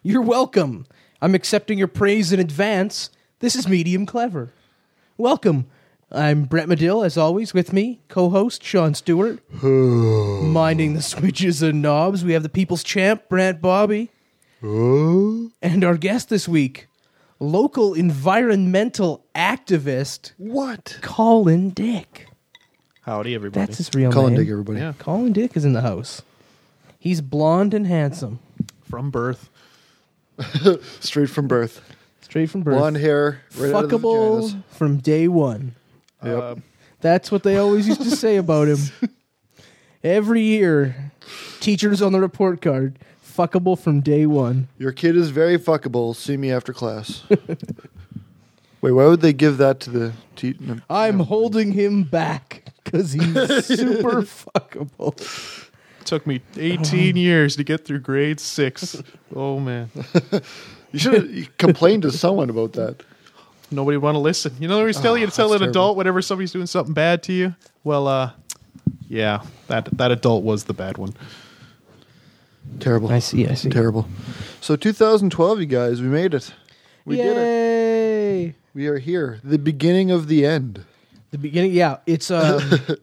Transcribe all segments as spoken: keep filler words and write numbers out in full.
You're welcome. I'm accepting your praise in advance. This is Medium Clever. Welcome. I'm Brett Medill, as always, with me, co-host Sean Stewart. Minding the switches and knobs, we have the people's champ, Brant Bobby. And our guest this week, local environmental activist, what? Colin Dick. Howdy, everybody. That's his real Colin name. Dick, everybody. Yeah. Colin Dick is in the house. He's blonde and handsome. From birth. Straight from birth. Straight from birth. Blonde hair, right out of the Fuckable vaginas. from day one. Yep. Uh, That's what they always used to say about him. Every year, teachers on the report card, fuckable from day one. Your kid is very fuckable. See me after class. Wait, why would they give that to the teacher? I'm holding him back because he's super fuckable. took me eighteen years to get through grade six. Oh, man. You should have complained to someone about that. Nobody would want to listen. You know, they always tell Oh, you to tell that's an adult terrible. whenever somebody's doing something bad to you. Well, uh, yeah, that that adult was the bad one. Terrible. I see, I see. Terrible. So two thousand twelve, you guys, we made it. We Yay! did it. We are here. The beginning of the end. The beginning, yeah. It's um,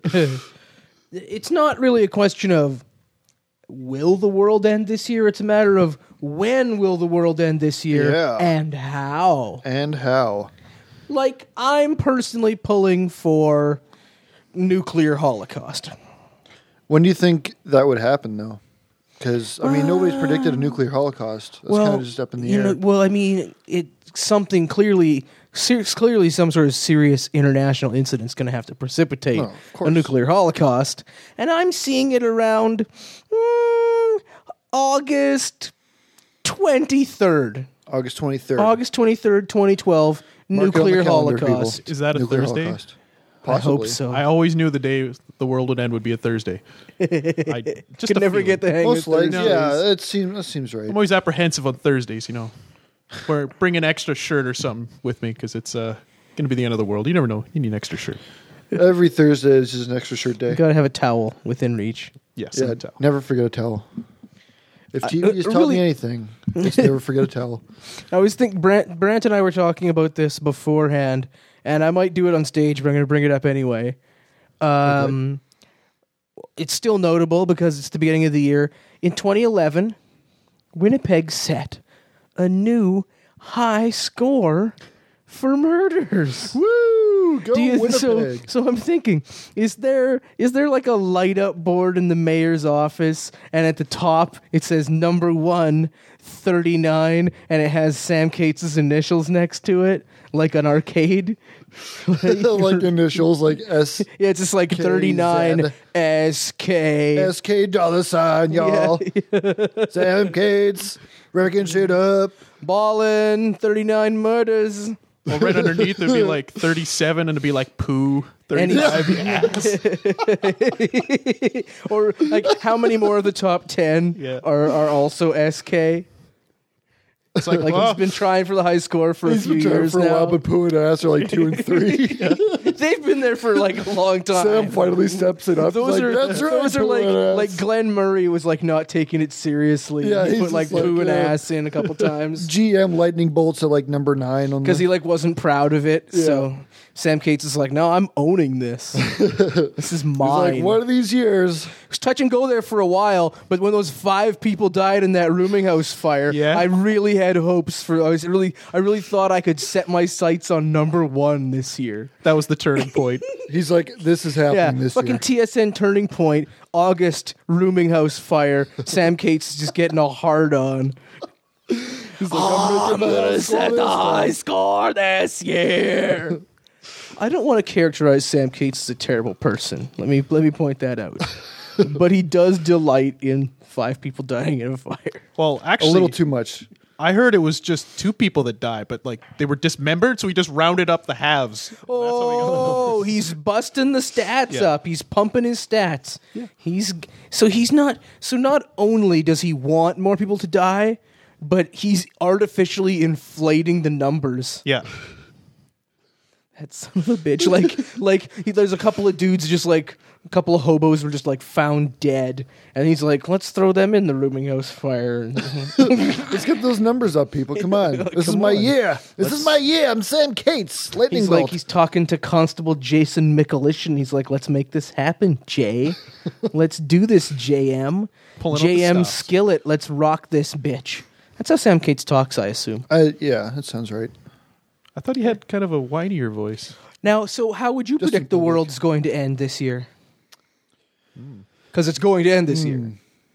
it's not really a question of will the world end this year. It's a matter of when will the world end this year Yeah. and how. And how? Like, I'm personally pulling for nuclear holocaust. When do you think that would happen, though? Because, I mean, nobody's predicted a nuclear holocaust. That's kind of just up in the you air. know, well, I mean, it's something clearly, ser- clearly some sort of serious international incident's going to have to precipitate Oh, of a course. nuclear holocaust, and I'm seeing it around mm, August twenty-third. August twenty-third. August twenty-third, twenty twelve, Mark it on the nuclear calendar, holocaust. people. Is that a Nuclear Thursday? holocaust. I Possibly. hope so. I always knew the day the world would end would be a Thursday. I just Could a never feeling. get the hang Most of likely, Thursdays. yeah, that seems, that seems right. I'm always apprehensive on Thursdays, you know. Or bring an extra shirt or something with me because it's uh, going to be the end of the world. You never know. You need an extra shirt. Every Thursday is just an extra shirt day. You gotta have a towel within reach. Yes. Yeah, and a towel. never forget a towel. If T V has uh, taught really- me anything, it's never forget a towel. I always think Brant, Brant and I were talking about this beforehand, and I might do it on stage, but I'm going to bring it up anyway. Um, It's still notable because it's the beginning of the year. In twenty eleven, Winnipeg set a new high score for murders. Woo! Go Do you- so, Winnipeg! so I'm thinking, is there is there like a light up board in the mayor's office, and at the top it says number one, thirty-nine, and it has Sam Cates' initials next to it, like an arcade? like initials, like S Yeah, it's just like K Z. thirty-nine S K. S K dollar sign, y'all. Sam Cates, wrecking shit up. Ballin', thirty-nine murders. Well, right underneath it would be like thirty-seven and it'd be like poo. And he's- thirty-five. Or like how many more of the top ten Yeah. are, are also S K? It's like, Like well, he's been trying for the high score for He's a few been trying years for a now. while, but poo and ass are like two and three. They've been there for like a long time. Sam finally steps it up. Those He's are like, That's right, those are poo like and ass." like Glenn Murray was like not taking it seriously. Yeah, he he's put like just like, poo and yeah. ass in a couple times G M lightning bolts at like number nine on because the. he like wasn't proud of it. Yeah. So Sam Cates is like, no, I'm owning this. This is He's mine. like, one of these years. It was touch and go there for a while, but when those five people died in that rooming house fire, Yeah. I really had hopes for. I was really, I really thought I could set my sights on number one this year. that was the turning point. He's like, this is happening Yeah, this fucking year. T S N turning point, August rooming house fire. Sam Cates is just getting a hard on. He's like, Oh, I'm making the gonna high set score the this high time. score this year. I don't want to characterize Sam Cates as a terrible person. Let me let me point that out. But he does delight in five people dying in a fire. Well, A actually, little too much. I heard it was just two people that died, but like they were dismembered, so he just rounded up the halves. And that's how he got the Oh, numbers. he's busting the stats Yeah. up. He's pumping his stats. He's so he's not so not only does he want more people to die, but he's artificially inflating the numbers. Yeah. That son of a bitch. Like like he, there's a couple of dudes just like A couple of hobos were just like found dead, and he's like, "Let's throw them in the rooming house fire." Let's get those numbers up, people. Come on. This is Come my on. year. This Let's- is my year. I'm Sam Cates. Lightning He's bolt. like, he's talking to Constable Jason Mikulish, and he's like, "Let's make this happen, Jay. Let's do this, J M. Pulling out the J M stops. Skillet. Let's rock this bitch." That's how Sam Cates talks, I assume. I, yeah, that sounds right. I thought he had kind of a whinier voice. Now, so how would you Just predict in the public. world's going to end this year? Because it's going to end this year.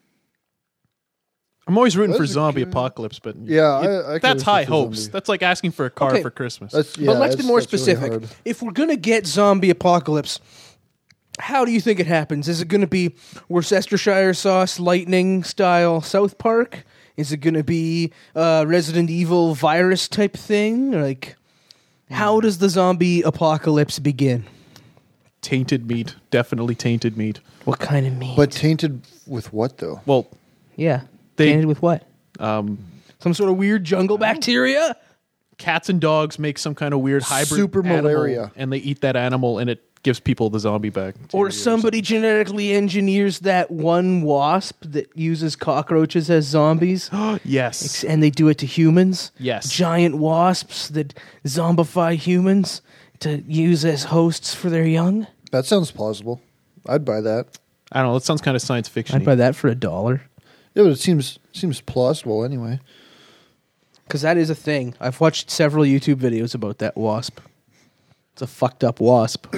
I'm always rooting for That's a zombie good- apocalypse, but Yeah, I- it- I could that's wish high for hopes. zombie. That's like asking for a car Okay. for Christmas. That's, yeah, but let's be that's- more that's really specific. hard. If we're going to get zombie apocalypse, how do you think it happens? Is it going to be Worcestershire sauce, lightning style South Park? Is it going to be uh, Resident Evil virus type thing? Like, how does the zombie apocalypse begin? Tainted meat, definitely tainted meat. What kind of meat? But tainted with what, though? Well, yeah, They- tainted with what? um, Some sort of weird jungle bacteria? cats and dogs make some kind of weird hybrid Super animal, malaria. and they eat that animal, and it gives people the zombie back. Or somebody genetically engineers that one wasp that uses cockroaches as zombies, Yes. and they do it to humans. Yes. Giant wasps that zombify humans to use as hosts for their young. That sounds plausible. I'd buy that. I don't know. That sounds kind of science fiction. I'd buy that for a dollar. Yeah, but it seems seems plausible anyway. Because that is a thing. I've watched several YouTube videos about that wasp. It's a fucked up wasp.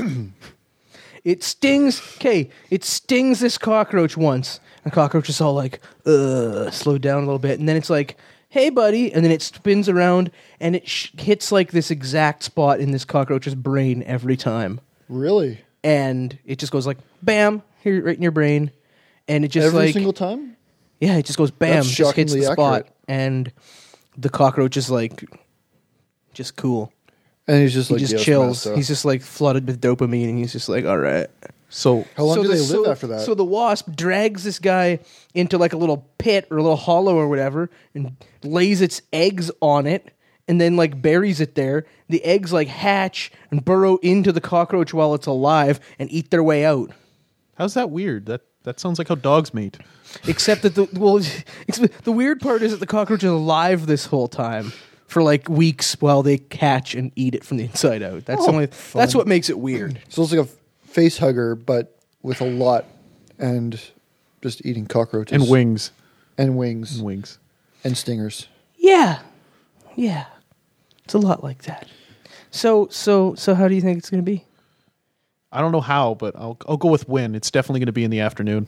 It stings. Okay, it stings this cockroach once. And the cockroach is all like, ugh, slow down a little bit. And then it's like, hey, buddy. And then it spins around and it sh- hits like this exact spot in this cockroach's brain every time. Really? And it just goes like, bam, here, right in your brain. And it just Every like, single time? yeah, it just goes bam, That's just hits the shockingly spot. accurate. And the cockroach is like, just cool. And he's just He like, just "Yes, chills. master." He's just like flooded with dopamine, and he's just like, all right. So How long so do the- they live so- after that? So the wasp drags this guy into like a little pit or a little hollow or whatever, and lays its eggs on it, and then like buries it there. The eggs like hatch and burrow into the cockroach while it's alive and eat their way out. how's that weird? That that sounds like how dogs mate. Except that the well, except the weird part is that the cockroach is alive this whole time for like weeks while they catch and eat it from the inside out. That's Oh, only that's fun. what makes it weird. So it's like a face hugger, but with a lot and just eating cockroaches. And wings. And wings. And wings. And stingers. Yeah, yeah, it's a lot like that. So so so how do you think it's going to be? I don't know how, but I'll I'll go with when. It's definitely going to be in the afternoon.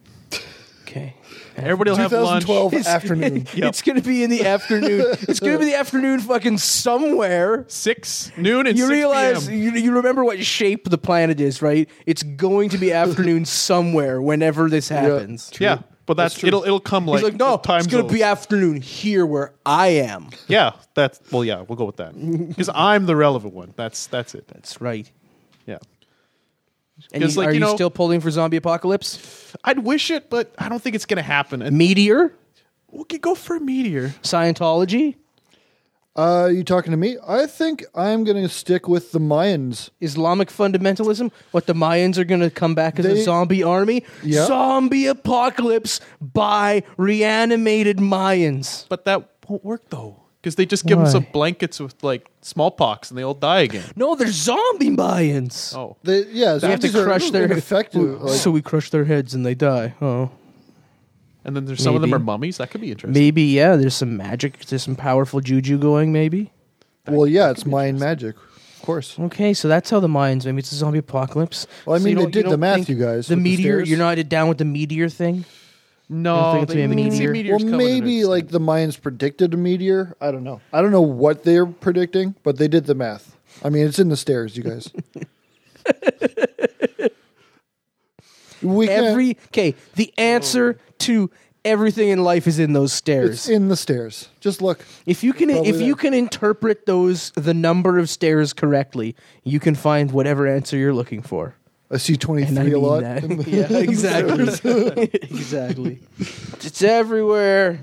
Okay. Everybody will have lunch. twenty twelve afternoon. Yep. It's gonna be in the afternoon. It's gonna be the afternoon, fucking somewhere. Six noon and You six realize, p m. you, you remember what shape the planet is, right? It's going to be afternoon somewhere whenever this happens. Yeah, but that's, That's true. it'll it'll come like He's like, no, time it's going to be zones. afternoon here where I am. Yeah, that's well. Yeah, we'll go with that because I'm the relevant one. That's that's it. That's right. Yeah, And 'Cause, you, like, are you you, know- still pulling for zombie apocalypse? I'd wish it, but I don't think it's gonna happen. And Meteor? we could go for a meteor. Scientology? Uh, you talking to me? I think I'm going to stick with the Mayans. Islamic fundamentalism? What, the Mayans are going to come back as a They- zombie army? Yep. Zombie apocalypse by reanimated Mayans. But that won't work though, because they just give them Why? some blankets with like smallpox and they all die again. No, they're zombie Mayans. Oh, They, yeah, We have to zombies are crush their ineffective. Like, So we crush their heads and they die. Oh. and then there's some of them Maybe. are mummies. That could be interesting. Maybe, yeah, there's some magic, there's some powerful juju going, maybe. well, yeah, it's Mayan magic, of course. Okay, so that's how the Mayans, maybe it's a zombie apocalypse. Well, I So mean, you they don't- did you the don't math, think you guys. The with meteor, stairs. you're not down with the meteor thing? You No, don't think it's they, gonna be a you can see meteor? meteors Well, coming and maybe it's- like the Mayans predicted a meteor. I don't know. I don't know what they're predicting, but they did the math. I mean, it's in the stairs, you guys. we can't- Every, okay, the answer to everything in life is in those It's stairs. in the stairs. Just look. If you can, Probably if you that. can interpret those, the number of stairs correctly, you can find whatever answer you're looking for. I see And I twenty-three a mean lot. that. in the- Yeah, exactly. Exactly. It's everywhere.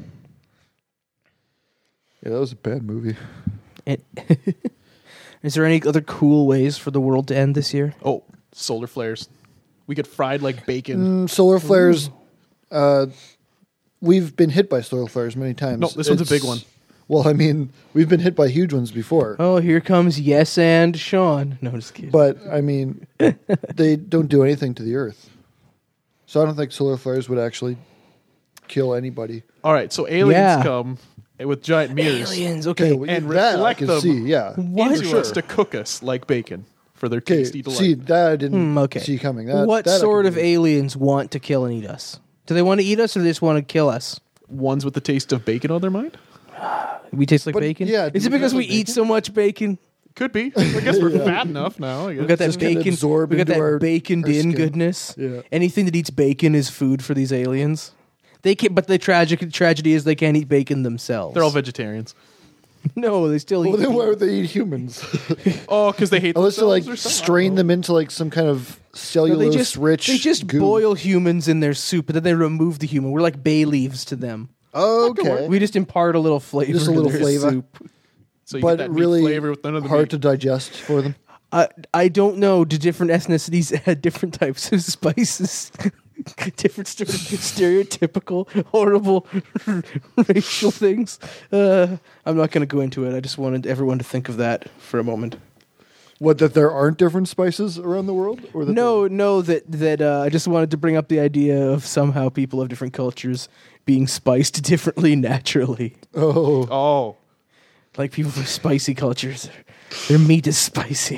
Yeah, that was a bad movie. It, is there any other cool ways for the world to end this year? Oh, solar flares. We get fried like bacon. Mm, solar flares. Uh, we've been hit by solar flares many times. No, this one's a It's- big one. Well, I mean, we've been hit by huge ones before. Oh, here comes Yes and Sean. No, just kidding. But, I mean, they don't do anything to the Earth. So I don't think solar flares would actually kill anybody. All right, so aliens Yeah. come with giant mirrors Aliens, okay. Okay, and that I reflect can them see, yeah. What? into For us sure. to cook us like bacon for their Okay, tasty delight. see, that I didn't Hmm, okay. see coming. That, what that I sort can of do. aliens want to kill and eat us? Do they want to eat us or do they just want to kill us? Ones with the taste of bacon on their mind? We taste like But, bacon? yeah, Is do it we because taste we like eat bacon? so much bacon? Could be. I guess we're fat enough now. I guess. We got that Just kinda bacon. absorb We got into that our- baconed our in skin. goodness. Yeah. Anything that eats bacon is food for these aliens. They can, but the tragic tragedy is they can't eat bacon themselves. They're all vegetarians. no, they still Well, eat. then why meat. would they eat humans? Oh, because they hate Unless they like themselves or something? strain them into like some kind of No, cellulose they just rich. they just goo. boil humans in their soup, but then they remove the human. We're like bay leaves to them. Okay, We just impart a little flavor. Just a to little their flavor. soup. So you but get that meat really flavor with none of the hard meat. to digest for them. I I don't know. Do different ethnicities add different types of spices? different sort of stereotypical, horrible racial things. Uh, I'm not going to go into it. I just wanted everyone to think of that for a moment. What, that there aren't different spices around the world, or that No, no, that that uh, I just wanted to bring up the idea of somehow people of different cultures being spiced differently naturally. there- Oh, Oh, Like people from spicy cultures, their meat is spicy.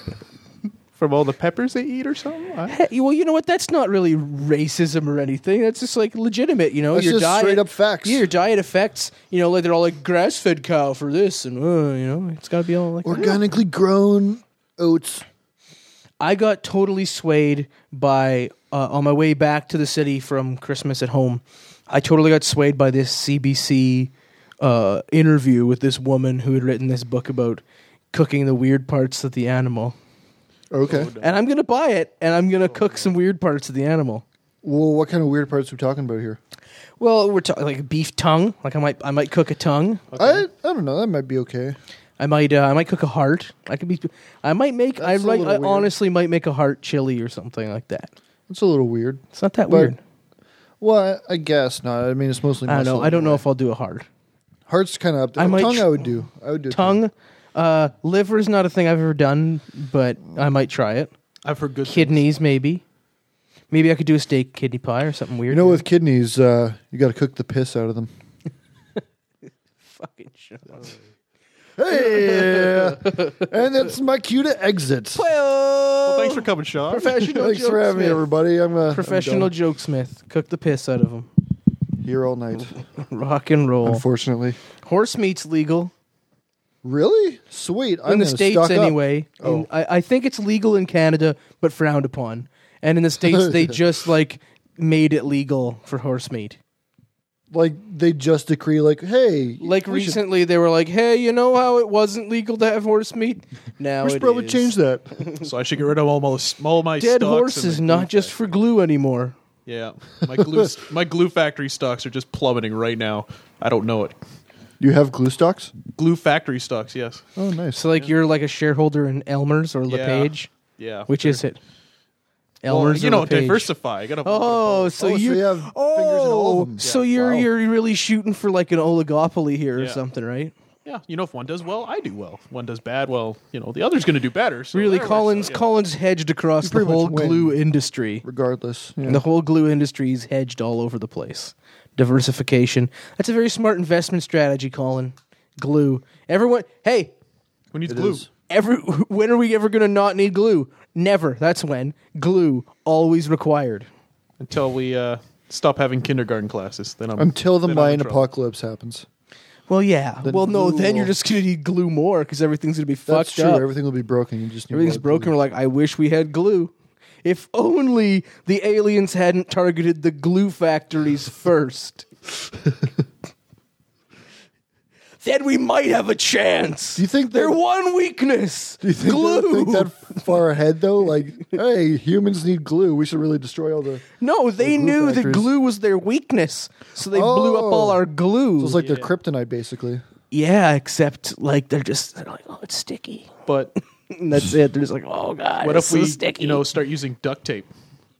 from all the peppers they eat or something? I- Hey, well, you know what? That's not really racism or anything. That's just like legitimate. You know, that's your just diet, straight up facts. yeah, your diet affects. You know, like they're all like grass-fed cow for this, and uh, you know, it's got to be all like. Organically grown oats. I got totally swayed by uh, on my way back to the city from Christmas at home. I totally got swayed by this C B C uh, interview with this woman who had written this book about cooking the weird parts of the animal. Okay. And I'm gonna buy it, and I'm gonna cook some weird parts of the animal. Well, what kind of weird parts are we talking about here? Well, we're talking like beef tongue. Like I might, I might cook a tongue. I I don't know. That might be okay. I might, uh, I might cook a heart. I could be. I might make. I That's a might. little I weird. honestly might make a heart chili or something like that. It's a little weird. It's not that But weird. Well, I, I guess not. I mean, it's mostly. I don't know. muscle I don't know anyway. if I'll do a heart. Heart's kind of up there. I might Tongue, tr- I would do. I would do Tongue, uh, liver is not a thing I've ever done, but I might try it. I've heard good things. Kidneys, maybe. Maybe I could do a steak kidney pie or something weird. You know, with kidneys, uh, you got to cook the piss out of them. fucking shit. Hey, and that's my cue to exit. Well, thanks for coming, Sean. Professional Thanks for having me, jokesmith. everybody. I'm uh, Professional I'm joke smith. Cook the piss out of them. done. Here all night. Rock and roll. Unfortunately, Horse meat's legal really sweet. I'm in the gonna states stock up. anyway. Oh. And I, I think it's legal in Canada, but frowned upon. And in the states, they just like made it legal for horse meat. Like they just decree, like, hey, Like we should- recently, they were like, "Hey, you know how it wasn't legal to have horse meat? Now we it should probably is." change that. So I should get rid of all my, all my Dead stocks in horses, the not glue just for glue anymore. Yeah, my glue my glue factory stocks are just plummeting right now. I don't know it. You have glue stocks? Glue factory stocks, yes. Oh, nice. So, like, you're like a shareholder in Elmer's or Yeah. LePage. Yeah, Which is it? Well, Elmer's you or know, LePage? diversify. You gotta Oh, so Oh, so you you have fingers in all of them. So Yeah. you're Wow. you're really shooting for like an oligopoly here or Yeah. something, right? Yeah, you know, if one does well, I do well. If one does bad, well, you know, the other's going to do better. So Really, there works Collins out, yeah. Collins hedged across You the pretty much whole win. glue industry. Regardless. Yeah. And the whole glue industry is hedged all over the place. Diversification. That's a very smart investment strategy, Colin. Glue. Everyone, hey, Who needs It glue? is. every when are we ever going to not need glue? Never. That's when. Glue always required. Until we uh, stop having kindergarten classes. Then I'm Until the then I'm in Mayan trouble. apocalypse happens. Well, yeah. Then well, no, glue then you're will- just going to need glue more because everything's going to be That's fucked true. up. Everything will be broken. You just need Everything's more broken. glue. We're like, I wish we had glue. If only the aliens hadn't targeted the glue factories first. Then we might have a chance. Do you think their that- one weakness? Do you think glue. they think that far ahead though? Like, hey, humans need glue. We should really destroy all the. no, they glue knew that factories. glue was their weakness, so they blew up Oh. all our glue. So it's like their Yeah. kryptonite, basically. yeah, except like they're just they're like, oh, it's sticky, But and that's it. They're just like, oh god, what it's if so we, sticky. you know, start using duct tape?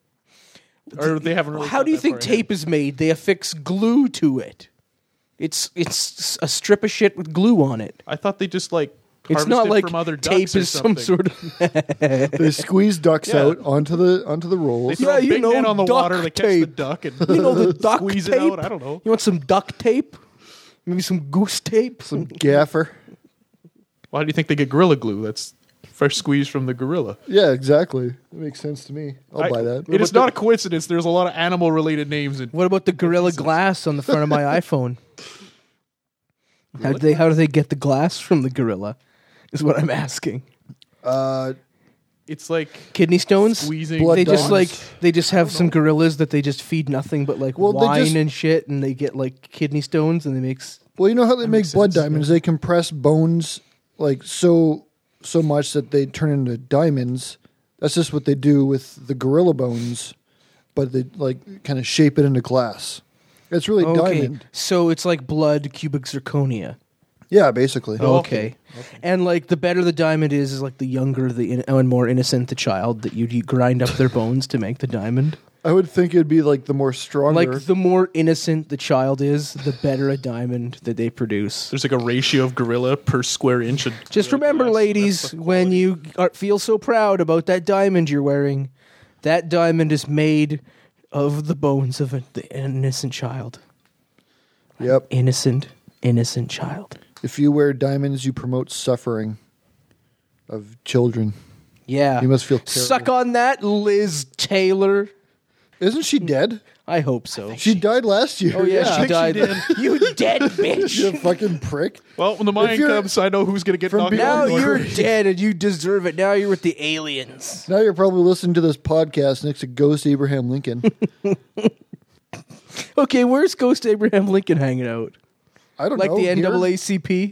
Or they haven't really How thought do you that think far tape is made? They affix glue to it. It's it's a strip of shit with glue on it. ahead. I thought they just like It's harvested not like from other tape ducks or is some something. sort of. They squeeze ducks Yeah. out onto the onto the They rolls. throw Yeah, a you big know, net on the duct water, they catch the tape. duck and You know the duct squeeze tape. it out. I don't know. You want some duct tape? Maybe some goose tape. Some gaffer. Why do you think they get gorilla glue? That's fresh squeeze from the gorilla. Yeah, exactly. That makes sense to me. I'll I- buy that. It is not a coincidence. There's a lot of animal-related names in. What about the Gorilla Glass on the front of my iPhone? How do they how do they get the glass from the gorilla? Is what I'm asking. Uh, It's like Kidney stones? squeezing. Blood They just like diamonds. they just have some gorillas that they just feed nothing but like Well, they wine just- and shit, and they get like kidney stones, and they make s- well, you know how they make makes blood sense. diamonds? They compress bones like so so much that they turn into diamonds. That's just what they do with the gorilla bones, but they like kind of shape it into glass. It's really okay. diamond. So it's like blood cubic zirconia. Yeah, basically. Oh. Okay. And like the better the diamond is, is like the younger the in- and more innocent the child that you, you grind up their bones to make the diamond. I would think it'd be like the more stronger. Like the more innocent the child is, the better a diamond that they produce. There's like a ratio of gorilla per square inch. Of Just gorilla remember, glass. ladies, That's the when quality. you are, feel so proud about that diamond you're wearing, that diamond is made of the bones of a, the innocent child. Yep. Innocent, innocent child. If you wear diamonds, you promote suffering of children. Yeah. You must feel terrible. Suck on that, Liz Taylor. Isn't she dead? I hope so. She died last year. Oh yeah, I she think she died. did. You dead bitch. You fucking prick. Well, when the mine you're- comes, I know who's going to get From knocked beyond Now out. the you're grave. dead and you deserve it. Now you're with the aliens. Now you're probably listening to this podcast next to Ghost Abraham Lincoln. Okay, where's Ghost Abraham Lincoln hanging out? I don't Like know. the here? N double A C P?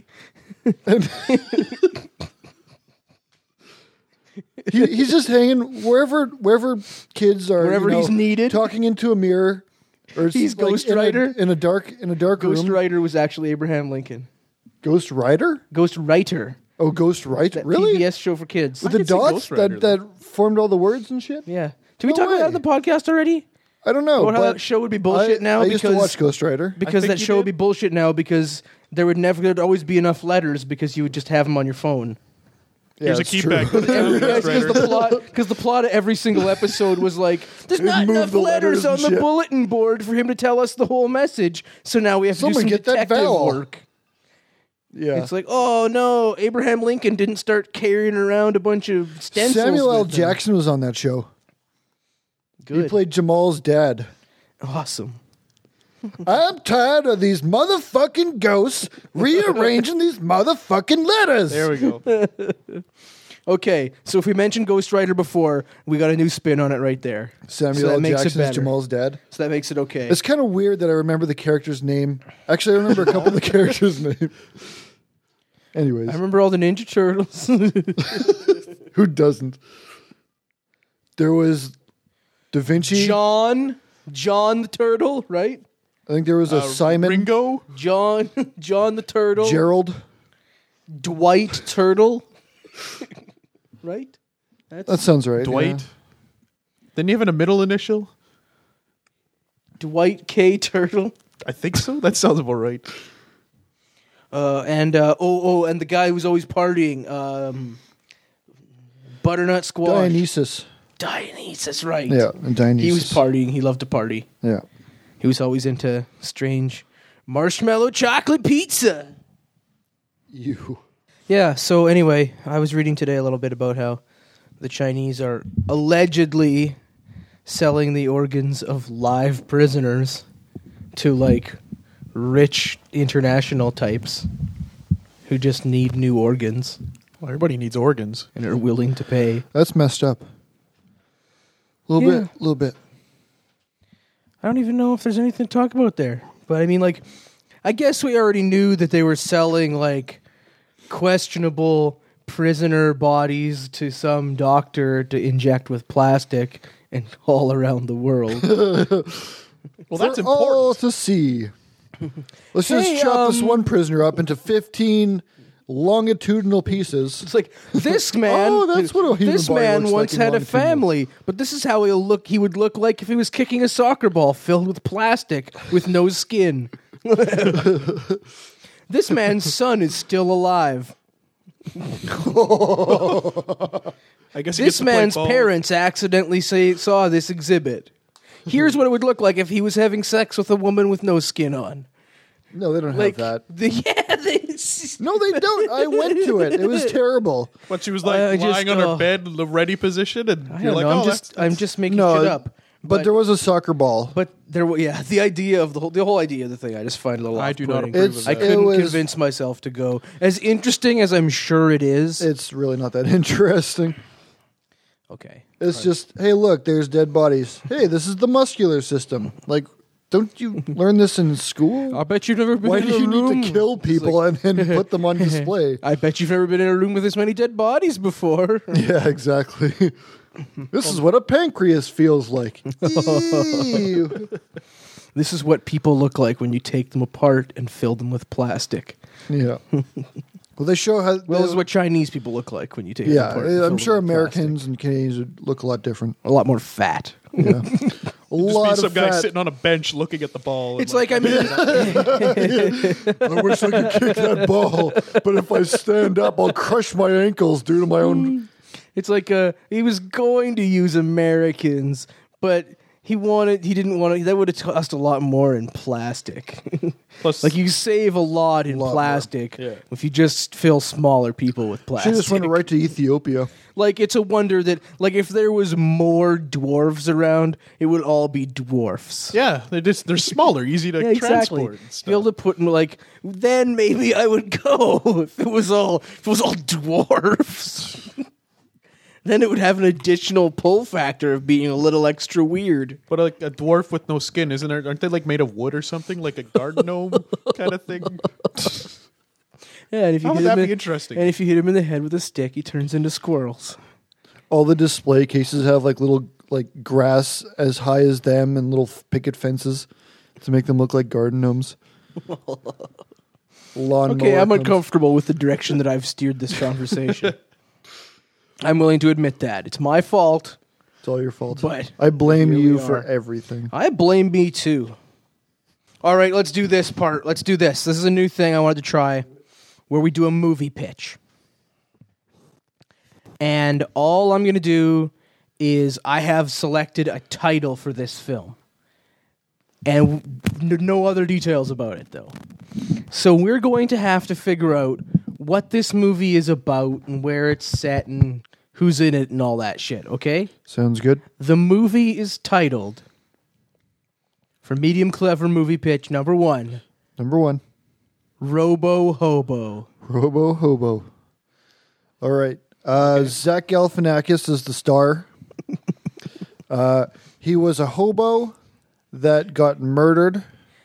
He, he's just hanging wherever wherever kids are. Wherever you know, he's needed. talking into a mirror. Or He's like Ghost in a- Rider? in a dark in a dark Ghost room. Rider was actually Abraham Lincoln. Ghost Rider? Ghost Writer. Oh, Ghost Rider. That Really? P B S show for kids. With I the could see dots Ghost Rider, that, that formed all the words and shit? Yeah. Did we No talk about that way. on the podcast already? I don't know. About how but that show would be bullshit I, now I used to because- watch Ghost Rider. Because think that you show would be did. bullshit now because there would never there'd always be enough letters because you would just have them on your phone. Yeah, Here's a it's key true. back. Go to Every, Ghost because Rider. the plot, because the plot of every single episode was like, there's not move enough the letters, letters on and the shit. bulletin board for him to tell us the whole message. So now we have to Someone do some get that detective vowel. work. Yeah. It's like, oh no, Abraham Lincoln didn't start carrying around a bunch of stencils. Samuel L. with him. Jackson was on that show. Good, He played Jamal's dad. awesome. I'm tired of these motherfucking ghosts rearranging these motherfucking letters. There we go. Okay, so if we mentioned Ghost Rider before, we got a new spin on it right there. Samuel So that L. makes it Jackson is better. Jamal's dad. So that makes it okay. It's kind of weird that I remember the character's name. Actually, I remember a couple of the characters' names. Anyways, I remember all the Ninja Turtles. who doesn't? There was Da Vinci. John, John the Turtle, right? I think there was a Uh, Simon. Ringo. John, John the Turtle, Gerald. Dwight Turtle, right? That's That sounds right. Dwight. yeah. Didn't he have a middle initial? Dwight K. Turtle. I think so. That sounds about right. Uh, and uh, oh, oh, and the guy who's always partying, um, Butternut Squash. Dionysus. Dionysus, right? Yeah, and Dionysus. He was partying. He loved to party. Yeah. He was always into strange marshmallow chocolate pizza. You. Yeah, so anyway, I was reading today a little bit about how the Chinese are allegedly selling the organs of live prisoners to, like, rich international types who just need new organs Well, everybody needs organs. and are willing to pay. That's messed up. A little Yeah. bit. A little bit. I don't even know if there's anything to talk about there. But, I mean, like, I guess we already knew that they were selling, like, questionable prisoner bodies to some doctor to inject with plastic and all around the world. Well, that's For important. all to see. Let's just Hey, chop this um, one prisoner up into fifteen longitudinal pieces. It's like this man. Oh, that's what a human This body man looks once like in had a longitudinal. family, but this is how he'll look. He would look like if he was kicking a soccer ball filled with plastic with no skin. This man's son is still alive. I guess he gets This to play man's ball. parents accidentally say, saw this exhibit. Here's what it would look like if he was having sex with a woman with no skin on. No, they don't Like have that. The, yeah, they, No, they don't. I went to it. It was terrible. But she was like I just, lying on uh, her bed, in the ready position, and I you're don't like, know. "Oh, I'm just that's, I'm just making No, shit up. But, there was a soccer ball. But there, wa- yeah, the idea of the whole, the whole idea of the thing, I just find a little. I do not off-putting. approve It's- of I that. couldn't It was- convince myself to go. As interesting as I'm sure it is. It's really not that interesting. okay. It's just, hey, look, there's dead bodies. Hey, this is the muscular system. Like, don't you learn this in school? I bet you've never been Why in do a you room. need to kill people and then put them on display? I bet you've never been in a room with this many dead bodies before. Yeah, exactly. This is what a pancreas feels like. Ew. This is what people look like when you take them apart and fill them with plastic. Yeah. Well, they show how. Well, this is what Chinese people look like when you take them Yeah, apart. and fill I'm them sure with Americans and Canadians would look a lot different. plastic. a lot more fat. Yeah. A just be lot some of guy fat. sitting on a bench looking at the ball. and It's like I mean, I wish I could kick that ball, but if I stand up, I'll crush my ankles due to my own. it's like uh, he was going to use Americans, but he wanted he didn't want to. That would have cost a lot more in plastic. Plus, Like you save a lot in lot more. plastic Yeah. if you just fill smaller people with She plastic. just went right to Ethiopia. Like it's a wonder that like if there was more dwarves around, it would all be dwarfs. yeah, they just they're smaller, easy to Yeah, exactly. transport. And Be able stuff. to put in like then maybe I would go if it was all if it was all dwarfs. Then it would have an additional pull factor of being a little extra weird. But like a dwarf with no skin, isn't there? Aren't they like made of wood or something, like a garden gnome kind of thing? Yeah, and if you How hit would him that in, be interesting? And if you hit him in the head with a stick, he turns into squirrels. All the display cases have like little like grass as high as them and little f- picket fences to make them look like garden gnomes. Lawn Okay, mower I'm gnomes. uncomfortable with the direction that I've steered this conversation. I'm willing to admit that. It's my fault. It's all your fault. But I blame here you we for are. everything. I blame me too. All right, let's do this part. Let's do this. This is a new thing I wanted to try where we do a movie pitch. And all I'm going to do is I have selected a title for this film. And n- no other details about it, though. So we're going to have to figure out what this movie is about and where it's set and who's in it and all that shit, okay? Sounds good. The movie is titled, for Medium Clever Movie Pitch number one, Number one, Robo Hobo. Robo Hobo. All right. Uh, Zach Galifianakis is the star. uh, he was a hobo that got murdered.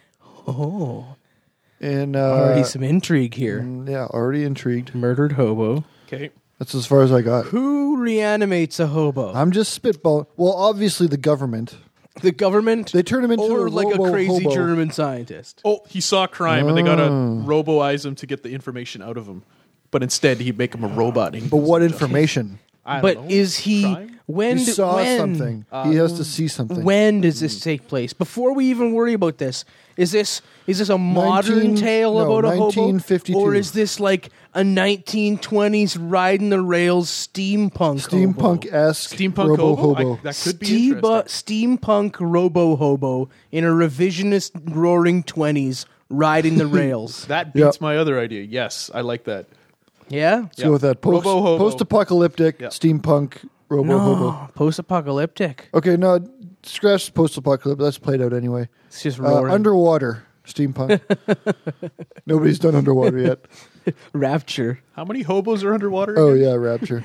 Oh, And uh, already some intrigue here. mm, yeah, already intrigued. Murdered hobo. Okay. That's as far as I got. Who reanimates a hobo? I'm just spitballing. Well, obviously the government. the government? They turn him into or a like robo a crazy hobo. German scientist? Oh, he saw crime and they gotta Oh. roboize him to get the information out of him. But instead, he'd make him a robot. and he But does what stuff. information? I don't But know. is he Crime? when He do- saw when, something. he has to see something. When does this take place? Before we even worry about this, is this is this a modern nineteen tale no, about a hobo, nineteen fifty-two. or is this like a nineteen twenties riding the rails steampunk Steampunk hobo? esque Steampunk robo hobo? hobo. I- that could be Steam- interesting. steampunk robo hobo in a revisionist roaring twenties riding the rails. That beats Yep. my other idea. Yes, I like that. Yeah, Let's Yeah. go with that. Post, Robo hobo. Post-apocalyptic Yeah. steampunk robo hobo. no, post-apocalyptic. Okay, no, scratch post-apocalyptic. That's played out anyway. It's just Uh, roaring. underwater steampunk. Nobody's done underwater yet. Rapture. How many hobos are underwater? Oh again? yeah, Rapture.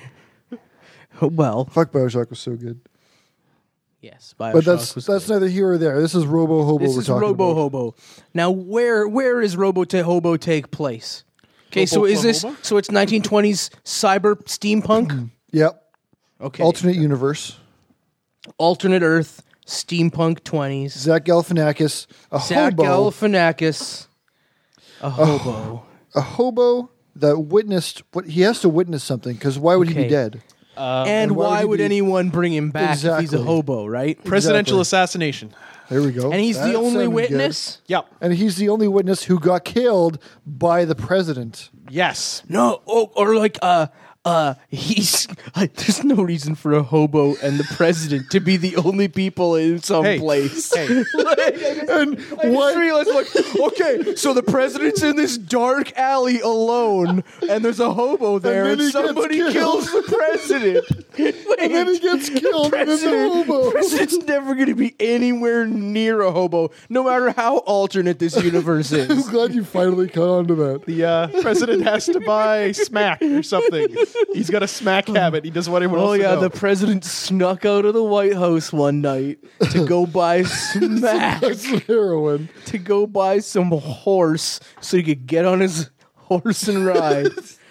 Well, Fuck, Bioshock was so good. yes, Bioshock But that's was that's good. neither here or there. This is robo hobo. This we're is talking Robo about. Hobo. Now, where where is Robo ta- Hobo take place? Okay, so is this Robo-Hobo? so it's nineteen twenties cyber steampunk? Yep. Okay, Alternate universe. alternate Earth steampunk twenties. Zach Galifianakis, a Zach hobo, Galifianakis, a hobo. a hobo that witnessed what he has to witness something because why would he Okay. be dead? and, and why why would would he be- anyone bring him back if he's a Exactly. hobo, right? Presidential Exactly. assassination. There we go. And he's That the only sounded good. witness? Yep. And he's the only witness who got killed by the president. Yes. No, or, or like, uh, uh, he's, uh, there's no reason for a hobo and the president to be the only people in some Hey. place. Hey. Like, I just, And I just what? realized, like, okay, so the president's in this dark alley alone, and there's a hobo there, then and, he gets somebody killed. kills the president. And then he gets killed and is a president, hobo. president's never going to be anywhere near a hobo, no matter how alternate this universe I'm is. glad you finally caught on to that. The uh, president has to buy smack or something. He's got a smack habit. He doesn't want anyone Oh else yeah, to know. the president snuck out of the White House one night to go buy smack, That's heroin. to go buy some horse so he could get on his horse and ride.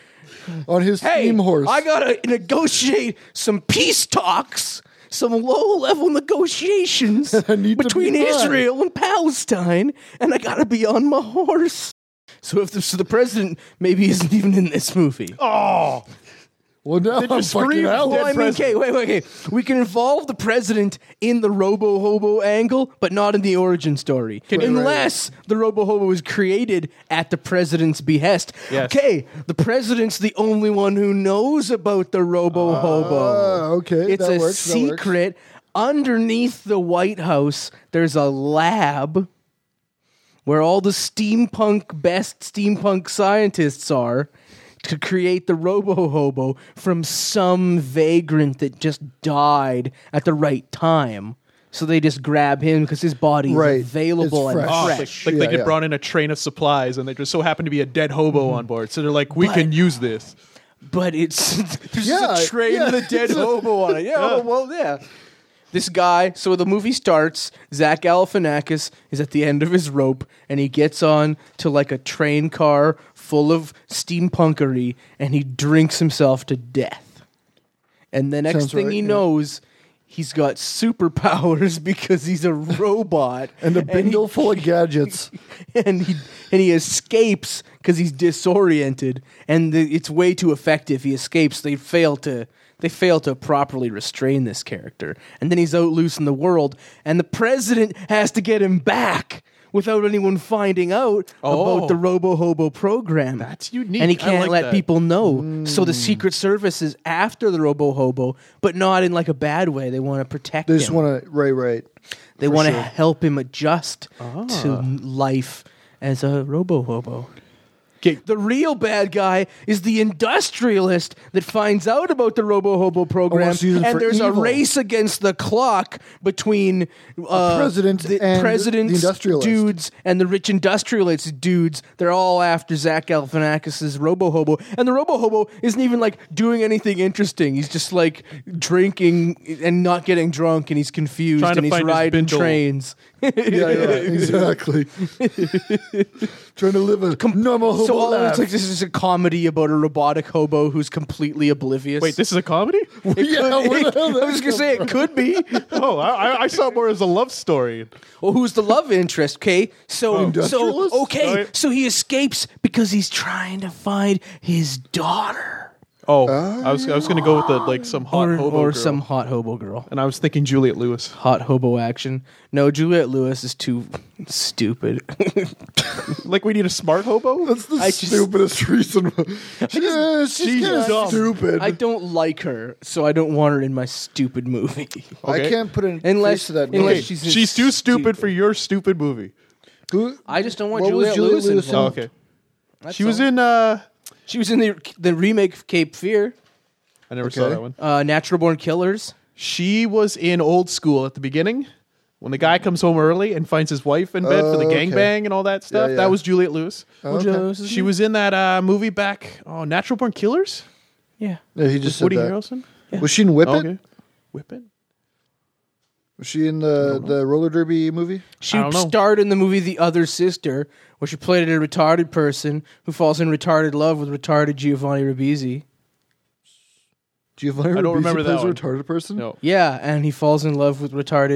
On his Hey, steam horse. I gotta negotiate some peace talks, some low-level negotiations I need to between be high. Israel and Palestine, and I gotta be on my horse. So if the, so the president maybe isn't even in this movie. oh, well, now I'm just fucking scream out. dead Well, I mean, okay, wait, wait, okay. We can involve the president in the Robo Hobo angle, but not in the origin story. Can you- Unless the Robo Hobo was created at the president's behest. Yes. Okay, the president's the only one who knows about the Robo Hobo. Ah, okay, It's that a works, that works. secret. Underneath the White House, there's a lab where all the steampunk, best steampunk scientists are to create the Robo Hobo from some vagrant that just died at the right time. So they just grab him because his body is Right. available It's and fresh. Oh, like, fresh. like Yeah, they get yeah. brought in a train of supplies, and there just so happen to be a dead hobo on board. So they're like, "We But- can use this." But it's there's Yeah, just a train yeah. with a dead hobo on it. Yeah, oh, well, yeah. This guy, so the movie starts, Zach Galifianakis is at the end of his rope, and he gets on to like a train car full of steampunkery, and he drinks himself to death. And the next Sounds thing right, he yeah. knows, he's got superpowers because he's a robot. And a he- bindle full of gadgets. and he and he escapes because he's disoriented, and the, it's way too effective. He escapes. They fail to they fail to properly restrain this character, and then he's out loose in the world, and the president has to get him back without anyone finding out Oh. about the Robo Hobo program. That's unique. And he I can't like let that. people know. So the Secret Service is after the Robo Hobo, but not in like a bad way. They want to protect They him. just want to, right, right. They For want to sure. help him adjust Ah. to life as a robo hobo. Okay. The real bad guy is the industrialist that finds out about the Robo Hobo program, wants to use it and for there's a evil. race against the clock between uh, president the and president's the industrialist. dudes and the rich industrialist dudes. They're all after Zach Galifianakis' Robo Hobo, and the Robo Hobo isn't even like doing anything interesting. He's just like drinking and not getting drunk, and he's confused, Trying to and he's find his riding bindle. trains. Yeah, yeah, exactly. Trying to live a normal hobo So all life. it's like this is a comedy about a robotic hobo who's completely oblivious. Wait, this is a comedy? It Yeah, could- where the hell did I was that gonna say come it could be. oh, I, I saw it more as a love story. Well, who's the love interest? Okay, so so Industrialist? okay, Right. so he escapes because he's trying to find his daughter Oh, I was I was going to go with the like some hot or, hobo or girl. some hot hobo girl. and I was thinking Juliet Lewis. Hot hobo action. No, Juliette Lewis is too stupid. Like we need a smart hobo. That's the I just- stupidest reason. Yeah, she's she's kind of dumb. stupid. I don't like her, so I don't want her in my stupid movie. I Okay. can't put an Unless- face to that. unless name. she's She's too stupid for your stupid movie. Who? I just don't want What was Juliette Juliette Lewis Lewis involved. Oh, okay. That's She was all. in. uh She was in the the remake of Cape Fear, I never saw Okay. that one. uh, Natural Born Killers. She was in Old School at the beginning when the guy comes home early and finds his wife in bed for the Oh, okay. gangbang and all that stuff. yeah. That was Juliet Lewis. Oh, Juliette okay. Lewis is She in was in that uh, movie back. Oh, Natural Born Killers. it? Yeah. Yeah, he just said Woody that. Harrelson. Was she in Whip Oh, It? okay. Whip it. Was she in the the roller derby movie? She I don't know. starred in the movie The Other Sister, where she played a retarded person who falls in retarded love with retarded Giovanni Ribisi. Giovanni I don't Ribisi remember that plays a one. retarded person. No. Yeah, and he falls in love with retarded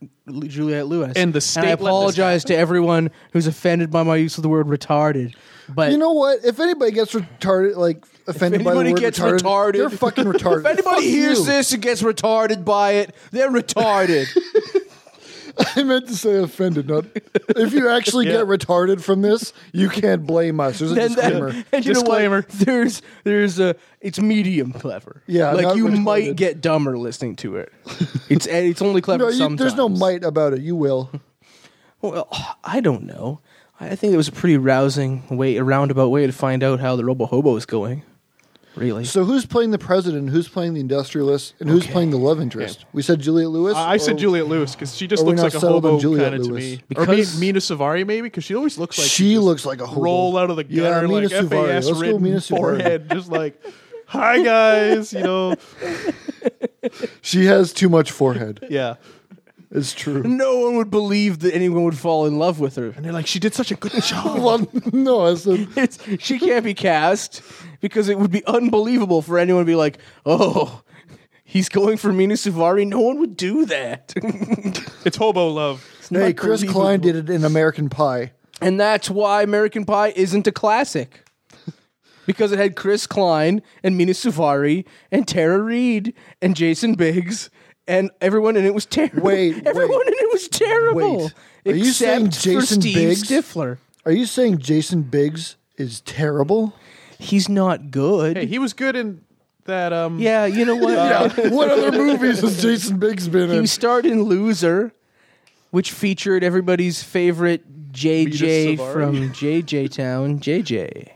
Juliette Lewis. And the and state I let this apologize to everyone who's offended by my use of the word retarded. But You know what? If anybody gets retarded, like offended by the anybody word gets retarded, retarded- they're fucking retarded. if anybody Fuck hears you. this and gets retarded by it, they're retarded. I meant to say offended. Not if you actually Yeah. get retarded from this, you can't blame us. There's a Then disclaimer. that, and you Disclaimer. know what? There's there's a it's medium clever. Yeah, like not you retarded. might get dumber listening to it. It's it's only clever No, you, sometimes. there's no might about it. You will. Well, I don't know. I think it was a pretty rousing way, a roundabout way to find out how the Robo Hobo is going. Really. So who's playing the president? Who's playing the industrialist? And who's Okay. playing the love interest? We said Juliette Lewis. I said or- Juliette Lewis because she just are we looks not like a settled on hobo Juliette kind of to Lewis? me. or Because- maybe Mina Savari, maybe because she always looks like She just looks like a hobo. roll out of the Yeah, gutter Mina like F A Suvari. S Let's go written Mina Suvari. forehead, just like, hi guys, you know, She has too much forehead. yeah. It's true. No one would believe that anyone would fall in love with her. And they're like, she did such a good job. Well, no, I said It's, she can't be cast because it would be unbelievable for anyone to be like, oh, he's going for Mina Suvari. No one would do that. It's hobo love. It's hey, not Chris believable. Klein did it in American Pie. And that's why American Pie isn't a classic. Because it had Chris Klein and Mina Suvari and Tara Reid and Jason Biggs and everyone in it was terrible. Wait, everyone wait. in it was terrible. Wait. Are you saying except Jason for Steve Biggs? Stifler. Are you saying Jason Biggs is terrible? He's not good. Hey, he was good in that. Um, yeah, you know what? What other movies has Jason Biggs been in? He starred in Loser, which featured everybody's favorite J J Mina Suvari. from J J Town, J J.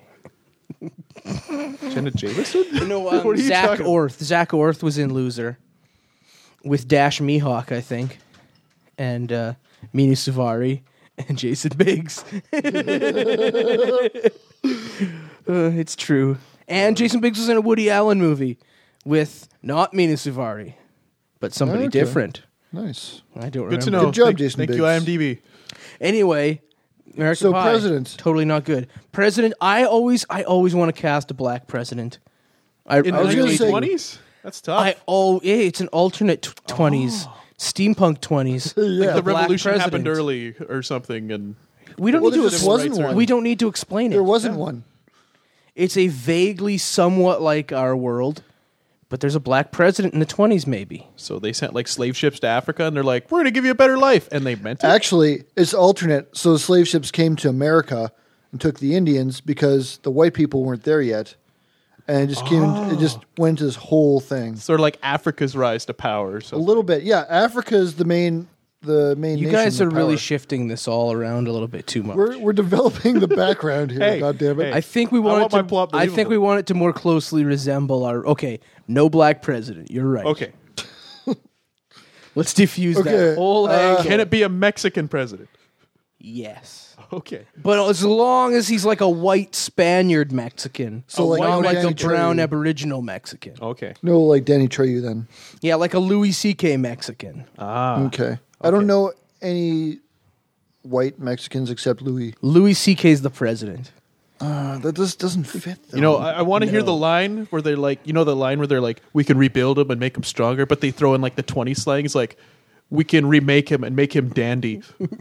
Jenna Jameson. You know, What um, are you Zach talking- Orth. Zach Orth was in Loser with Dash Mihawk, I think, and uh, Mina Suvari and Jason Biggs. Uh, it's true. And Jason Biggs was in a Woody Allen movie with not Mina Suvari, but somebody Okay. different. Nice. I don't Good to remember. know. Good job, thank, Jason Thank Biggs. you, IMDb. Anyway, American So, Pie, president. totally not good. President, I always, I always want to cast a black president. I, In I the was gonna really say- do. twenties, that's tough. I oh, yeah, it's an alternate tw- twenties, steampunk twenties. Yeah. the black revolution happened president. early or something, and We don't Well, need to. there just Ex- wasn't one. we don't need to explain it. There wasn't one. It's a vaguely, somewhat like our world, but there's a black president in the twenties, maybe. so they sent like slave ships to Africa, and they're like, "We're going to give you a better life," and they meant it. Actually, it's alternate. So the slave ships came to America and took the Indians because the white people weren't there yet, and it just came. It just went into this whole thing. Sort of like Africa's rise to power. A So little bit, yeah. Africa is the main, the main. You nation guys are with really power. shifting this all around a little bit too much. We're we're developing the background here. Hey, God damn it! hey. I think we I want, want it my to. plot I think believable. we want it to more closely resemble our. Okay, no black president. You're right. okay, Let's diffuse Okay, that whole uh, angle. can it be a Mexican president? Yes. Okay, But as long as he's like a white Spaniard Mexican, So so like not no like a Danny brown Trejo. Aboriginal Mexican. okay. No, like Danny Trejo then. Yeah, like a Louis C K Mexican. Ah, Okay. I don't know any white Mexicans except Louis. Louis C K's the president. Uh, that just doesn't fit. Though. you know, I, I want to hear No. the line where they're like, you know, the line where they're like, "We can rebuild him and make him stronger," but they throw in like the twenty slang. It's like, "We can remake him and make him dandy."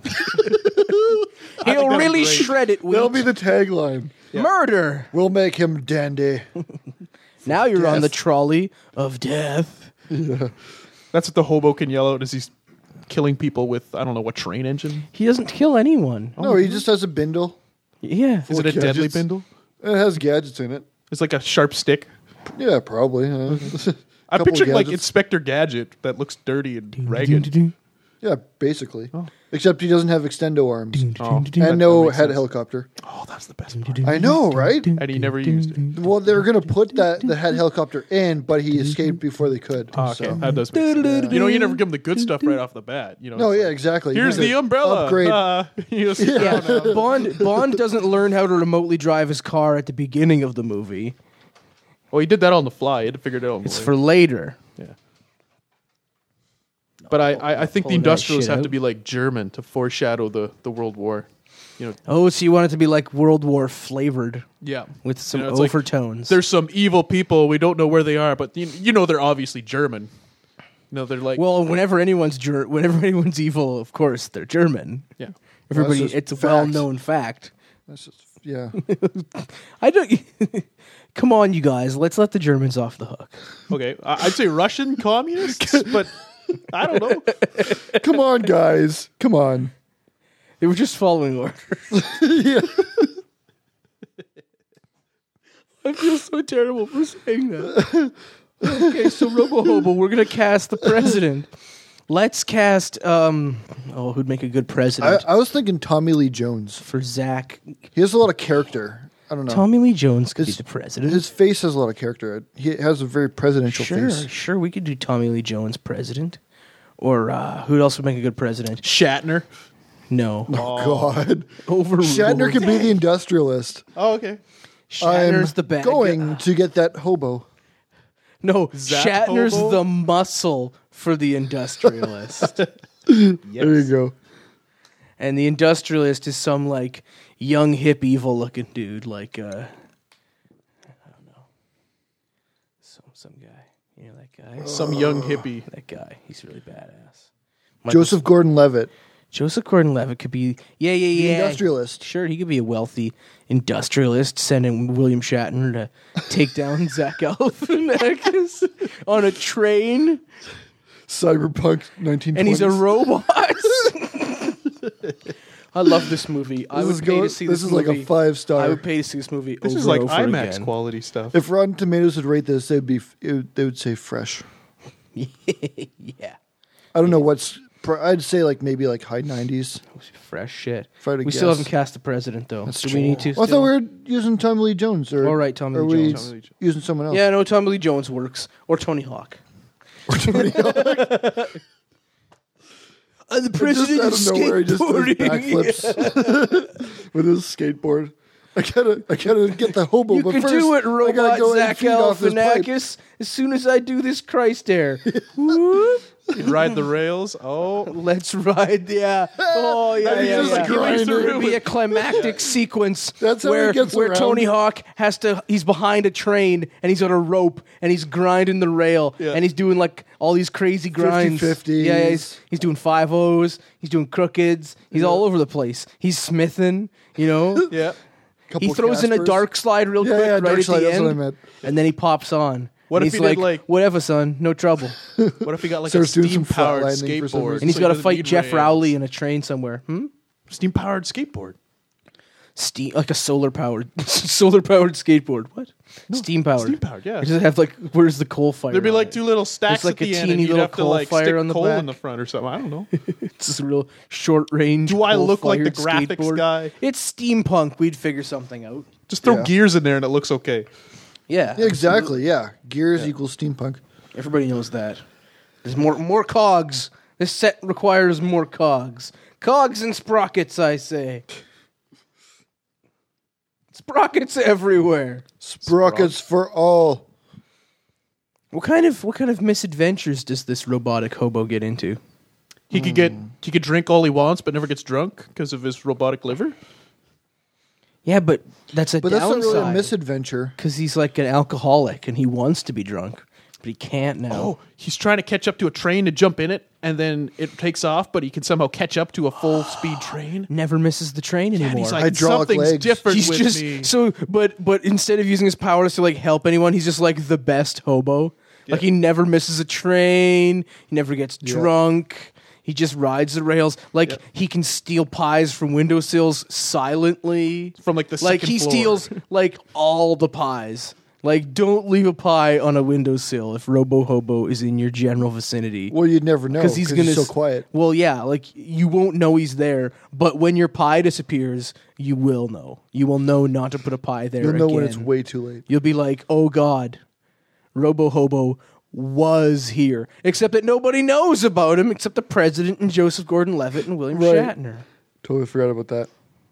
He'll that'd be really great. shred it with that'll be the tagline. murder. We'll make him dandy. Now you're on death. the trolley of death. That's what the hobo can yell out as he's killing people with I don't know what train engine. He doesn't kill anyone. No, he just has a bindle. Yeah. Is it a Full deadly gadgets. bindle? It has gadgets in it. It's like a sharp stick. Yeah, probably. uh, I couple pictured like gadgets. Inspector Gadget that looks dirty and ragged. Yeah, basically. Except he doesn't have extendo arms. Oh, And that- no that makes head sense. helicopter. Oh, that's the best part. I know, right? And he never used it. Well, they were going to put that the head helicopter in, but he escaped before they could. Oh, okay, so. that does make sense. You know, you never give him the good stuff right off the bat. You know, No, it's yeah, like, exactly. Here's You need the to umbrella. Upgrade. Uh, you just- Yeah, Bond Bond doesn't learn how to remotely drive his car at the beginning of the movie. Well, he did that on the fly. He had to figure it out. on the It's way. for later. Yeah. But I, I, I think the Pulling that industrialists shit have out. to be like German to foreshadow the, the World War. You know, Oh, so you want it to be like World War flavored yeah, with some You know, it's like, overtones. there's some evil people. We don't know where they are, but you, you know they're obviously German. No, they're like Well, whenever anyone's ger- whenever anyone's evil, of course they're German. yeah. Everybody, just it's a fact. well-known fact. That's just, yeah. I don't. Come on, you guys. Let's let the Germans off the hook. Okay, I- I'd say Russian communists, but I don't know. Come on, guys. Come on. They were just following orders. Yeah. I feel so terrible for saying that. Okay, so Robo Hobo, we're gonna cast the president. Let's cast. Um, oh, who'd make a good I, president I was thinking Tommy Lee Jones. for Zach? He has a lot of character. I don't know. Tommy Lee Jones could His- be the president. His face has a lot of character. He has a very presidential Sure, face. sure, we could do Tommy Lee Jones president. Or uh, who else would make a good president? Shatner. No, Oh, God. overruled. Shatner could be the industrialist. Oh, okay. Shatner's I'm the bad going guy. to get that hobo. No, Zach Shatner's Hobo? the muscle for the industrialist. There you go. And the industrialist is some like young hip evil looking dude, like uh I don't know. Some some guy. You know that guy? Some young hippie. That guy. He's really badass. Michael- Joseph Gordon-Levitt, Joseph Gordon-Levitt could be yeah, yeah, the yeah. industrialist. Sure, he could be a wealthy industrialist sending William Shatner to take down Zach Galifianakis on a train, Cyberpunk nineteen twenties. and he's a robot. I love this movie. I This would is pay go- to see this this is like movie. a five star. I would pay to see this movie This over is like and over IMAX again. quality stuff. If Rotten Tomatoes would rate this, they'd be it would, they would say fresh. Yeah, I don't know what's. pr- I'd say like maybe like high nineties. fresh shit. If I had to We still guess. haven't cast the president though. That's Do true. we need to? Well, I still? thought we were using Tommy Lee Jones. Or, All right, Tommy are Lee we Jones. Tommy Lee Jones. using someone else? Yeah, no, Tommy Lee Jones works, or Tony Hawk. I'm the Just president out of of nowhere, he just does skateboarding. backflips with his skateboard. I gotta, I gotta get the hobo. You but can first, do it, I gotta robot go Zach eight feet off this pipe. Galifianakis. As soon as I do this Christ air, Whoop. You ride the rails. Oh, Let's ride. Yeah. Oh yeah, And he's yeah. just yeah. grinding. There'll be a climactic sequence That's how he where gets where around. Tony Hawk has to. He's behind a train and he's on a rope and he's grinding the rail Yeah. and he's doing like all these crazy grinds. fifty-fifties. Yeah, yeah, he's, he's doing five O's. He's doing crookeds. He's Yeah. all over the place. He's smithing. You know. yeah. Couple He throws in a Caspers. dark slide real Yeah, quick yeah, right dark at slide, the that's end, what I meant. and then he pops on. What and if he's he like, did, like- whatever, son, no trouble. What if he got like Starts a doing some steam powered flatlining for some skateboard? reason. And he's so got to he doesn't fight need Jeff rails? Rowley in a train somewhere. Hmm? Steam powered skateboard. Steam, like a solar powered, solar powered skateboard. What? Steam powered. Steam powered, yeah. It does have like, where's the coal fire? There'd be on like it? two little stacks There's like at the a end, teeny and you'd little have to coal like fire stick on the coal back. in the front or something. I don't know. It's this real short range. Do I look like the coal-fired graphics skateboard. guy? It's steampunk. We'd figure something out. Just throw Yeah. gears in there and it looks okay. Yeah, Yeah, exactly. Yeah, gears equals steampunk. Everybody knows that. There's more more cogs. This set requires more cogs. Cogs and sprockets, I say. Sprockets everywhere. Sprockets for all. What kind of what kind of misadventures does this robotic hobo get into? He could get he could drink all he wants, but never gets drunk because of his robotic liver. Yeah, but that's a But that's not really a downside. misadventure. Because he's like an alcoholic and he wants to be drunk, but he can't now. Oh, he's trying to catch up to a train to jump in it, and then it takes off, but he can somehow catch up to a full speed train. Never misses the train anymore. And he's like, Hydraulic something's legs. different he's with just me. so, but but instead of using his powers to like help anyone, he's just like the best hobo. Like Yeah. he never misses a train. He never gets drunk. He just rides the rails. Like Yeah. he can steal pies from windowsills silently. From, like, the like second he floor. steals like all the pies. Like don't leave a pie on a windowsill if Robo Hobo is in your general vicinity. Well, you'd never know Because he's gonna so s- quiet. Well, yeah, like you won't know he's there, but when your pie disappears, you will know. You will know not to put a pie there. You'll know when again. it's way too late. You'll be like, "Oh God, Robo Hobo was here," except that nobody knows about him except the president and Joseph Gordon-Levitt and William Right. Shatner. Totally forgot about that.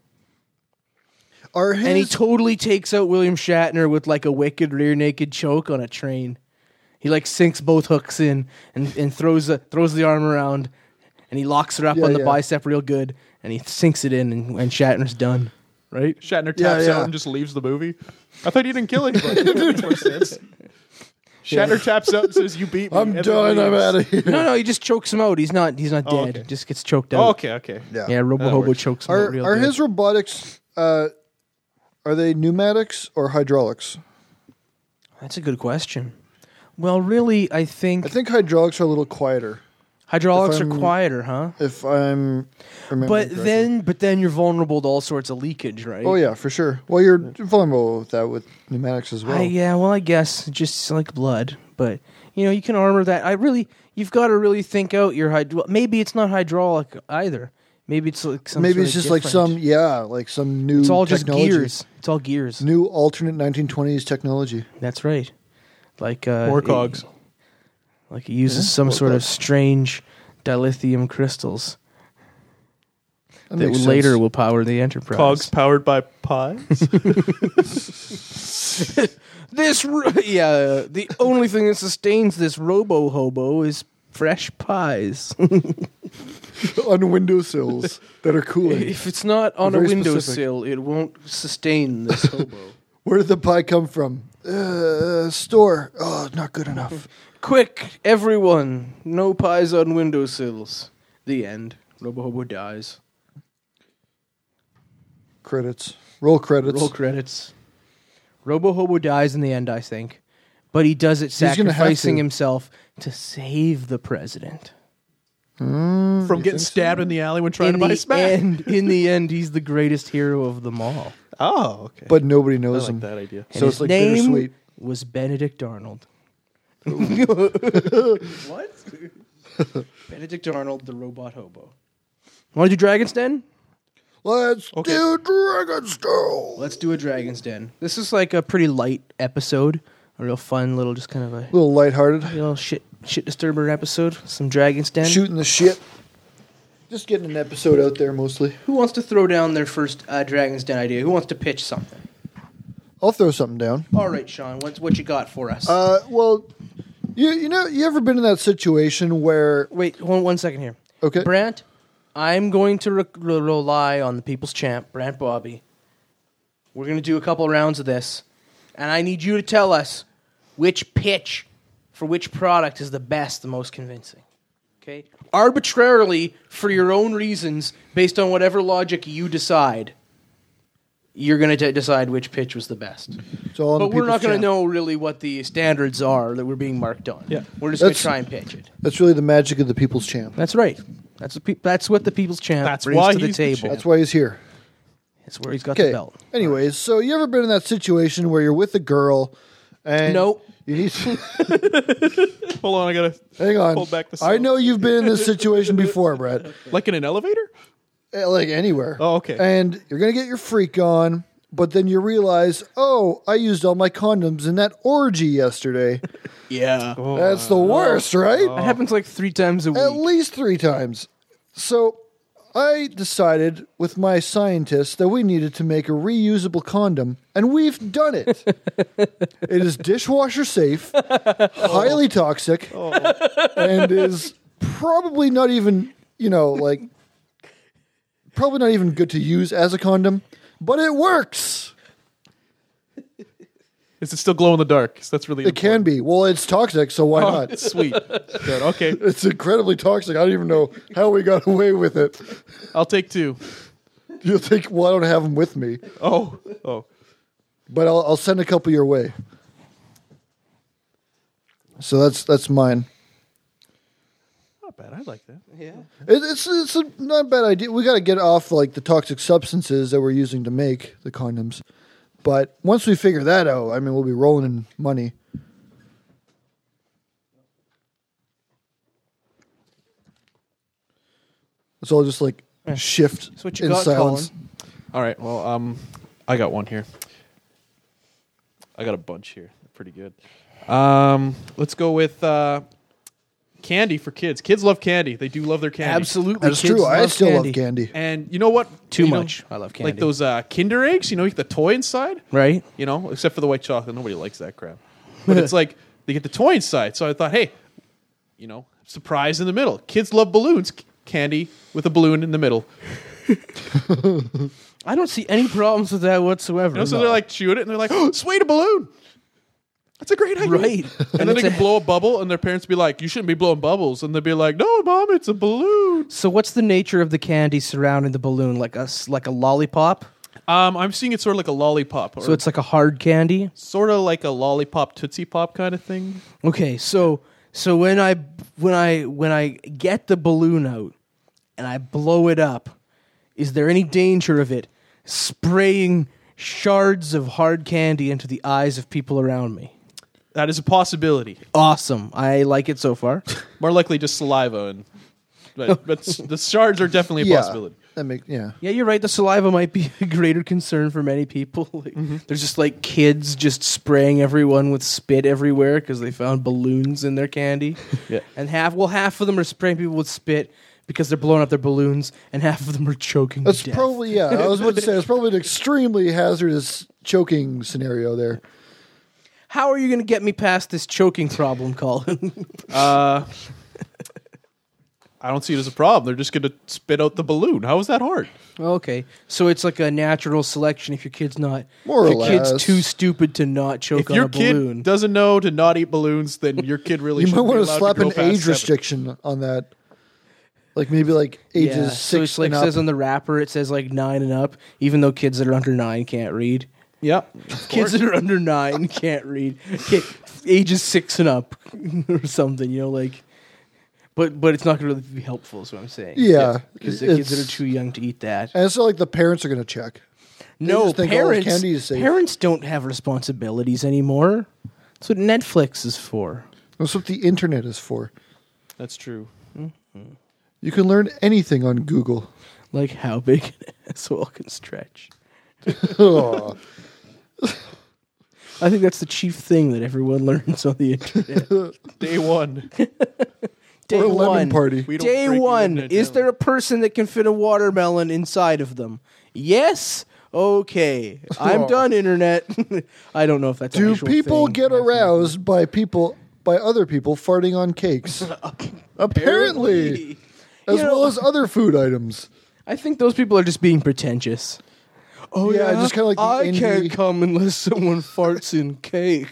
Are his And he totally takes out William Shatner with like a wicked rear naked choke on a train. He like sinks both hooks in and, and throws the throws the arm around, and he locks her up Yeah, on the yeah. bicep real good, and he sinks it in, and, and Shatner's done. Right? Shatner Yeah, taps yeah. out and just leaves the movie. I thought he didn't kill anybody. That makes more sense. Shatner taps out and says, "You beat me." I'm and done. then I'm leaves. out of here. No, no, he just chokes him out. He's not. He's not Oh, dead. okay. Just gets choked out. Oh, okay, okay. Yeah. Yeah, Robo That Hobo works. chokes him out Are real are good. his robotics? Uh, are they pneumatics or hydraulics? That's a good question. Well, really, I think, I think hydraulics are a little quieter. hydraulics if are I'm- quieter, huh? If I'm remembering But correctly. then, but then you're vulnerable to all sorts of leakage, right? oh yeah, for sure. Well, you're vulnerable with that with pneumatics as well. I, yeah, well, I guess just like blood, but you know, you can armor that. I really, you've got to really think out your hyd. Maybe it's not hydraulic either. Maybe it's like some. Maybe sort it's of just like different- some yeah, like some new. It's all just technology. gears. It's all gears. New alternate nineteen twenties technology. That's right. Like uh, More it- cogs. like it uses Yeah, some more sort of cogs. strange dilithium crystals That, that makes later sense. will power the Enterprise. Cogs powered by pies. This, ro- yeah, the only thing that sustains this Robo Hobo is fresh pies. on windowsills that are cooling. If it's not on a Very windowsill, it won't sustain this hobo. Where did the pie come from? Uh, store. Oh, not good enough. Quick, everyone! No pies on windowsills. The end. Robo Hobo dies. Credits. Roll credits. Roll credits. Robo Hobo dies in the end, I think, but he does it gonna have sacrificing to. himself to save the president. Mm, From you getting think so? stabbed in the alley when trying in to buy the smack. end, in the end, he's the greatest hero of them all. Oh, okay. But nobody I knows like him. that idea. And So his it's like name bittersweet. was Benedict Arnold. What? Benedict Arnold, the robot hobo. Want to do Dragon's Den? Let's Okay. do Dragon's Den. Let's do a Dragon's Den. This is like a pretty light episode, a real fun little, just kind of a A little lighthearted. little shit shit disturber episode. Some Dragon's Den. Shooting the shit. Just getting an episode out there mostly. Who wants to throw down their first uh, Dragon's Den idea? Who wants to pitch something? I'll throw something down. All right, Sean, what's what you got for us? Uh, well, you you know, you ever been in that situation where Wait, one, one second here. okay, Brant, I'm going to re- re- rely on the people's champ, Brant Bobby. We're going to do a couple rounds of this, and I need you to tell us which pitch for which product is the best, the most convincing. Okay? Arbitrarily, for your own reasons, based on whatever logic you decide, you're going to decide which pitch was the best. it's all on But the we're not people's going to champ. know really what the standards are that we're being marked on. Yeah. We're just going That's- to try and pitch it. That's really the magic of the people's champ. That's right. That's, the pe- that's what the people's champ That's brings why to the he's the table. champ. That's why he's here. It's where he's got the Okay. belt. Anyways, so you ever been in that situation where you're with a girl and Nope. you need to, Hold on, I gotta hang on. hold back the I sound. know you've been in this situation before, Brett. Like in an elevator? Eh, Like anywhere. Oh, okay. And you're gonna get your freak on, but then you realize, oh, I used all my condoms in that orgy yesterday. Yeah. That's the worst, right? That happens like three times a week. At least three times. So I decided with my scientists that we needed to make a reusable condom, and we've done it. It is dishwasher safe, highly toxic, and is probably not even, you know, like, probably not even good to use as a condom, but it works. Is it still glow in the dark? 'Cause that's really It can be. Well, it's toxic, so why Oh, not? sweet. Good. Okay, It's incredibly toxic. I don't even know how we got away with it. I'll take two. You'll think, well, I don't have them with me, Oh, oh. but I'll, I'll send a couple your way. So that's that's mine. Not bad. I like that. Yeah. It, it's it's a not a bad idea. We got to get off like the toxic substances that we're using to make the condoms. But once we figure that out, I mean, we'll be rolling in money. So I'll just like shift That's what you in got, silence. Colin. All right. Well, um, I got one here. I got a bunch here. Pretty good. Um, let's go with uh, candy for kids. Kids love candy. They do love their candy. Absolutely. That's Kids true. I love still candy. love candy. And you know what? Too You know, much. I love candy. Like those uh, Kinder eggs. You know, you get the toy inside. Right? You know, except for the white chocolate. Nobody likes that crap. But it's like they get the toy inside. So I thought, hey, you know, surprise in the middle. Kids love balloons. C- Candy with a balloon in the middle. I don't see any problems with that whatsoever. You know, so they're like, shoot it, and they're like, oh, sweet, a balloon. That's a great idea. Right. And, then it's they a- could blow a bubble, and their parents be like, "You shouldn't be blowing bubbles," and they'd be like, "No, mom, it's a balloon." So what's the nature of the candy surrounding the balloon? Like a s- like a lollipop? Um, I'm seeing it sort of like a lollipop, or So it's like a hard candy? sort of like a lollipop Tootsie Pop kind of thing. Okay, so so when I when I when I get the balloon out and I blow it up, is there any danger of it spraying shards of hard candy into the eyes of people around me? That is a possibility. Awesome. I like it so far. More likely just saliva, and but, but s- the shards are definitely a yeah, possibility. that make yeah. Yeah, you're right. The saliva might be a greater concern for many people. Like, There's just like kids just spraying everyone with spit everywhere because they found balloons in their candy. Yeah. And half, well, half of them are spraying people with spit because they're blowing up their balloons, and half of them are choking. That's to death. probably yeah. I was about to say it's probably an extremely hazardous choking scenario there. How are you going to get me past this choking problem, Colin? Uh, I don't see it as a problem. They're just going to spit out the balloon. How is that hard? Okay, so it's like a natural selection. If your kid's not, More if or your kid's less. too stupid to not choke If on your a balloon. kid doesn't know to not eat balloons, then your kid really You should might be want to allowed slap to go an past age seven. restriction on that, like maybe like ages yeah, six so it's like and it up. says on the wrapper, it says like nine and up, even though kids that are under nine can't read. Yeah. Kids that are under nine can't read. Kid, ages six and up or something, you know, like. But but it's not going to really be helpful, is what I'm saying. yeah, Because the kids that are it's- too young to eat that. and it's not like the parents are going to check. No, just think all parents. candy is safe. Parents don't have responsibilities anymore. That's what Netflix is for. That's what the internet is for. That's true. You can learn anything on Google. Like how big an asshole can stretch. Oh. I think that's the chief thing that everyone learns on the internet. Day one. Day Or a lemon one. party. We don't Day break you one. into Is jelly. there a person that can fit a watermelon inside of them? Yes. Okay. I'm Oh. done, internet. I don't know if that's an Do actual people thing. get aroused by people by other people farting on cakes? Apparently, as You well know- as other food items. I think those people are just being pretentious. Oh Yeah, yeah, just kinda like the I indie- can't come unless someone farts in cake.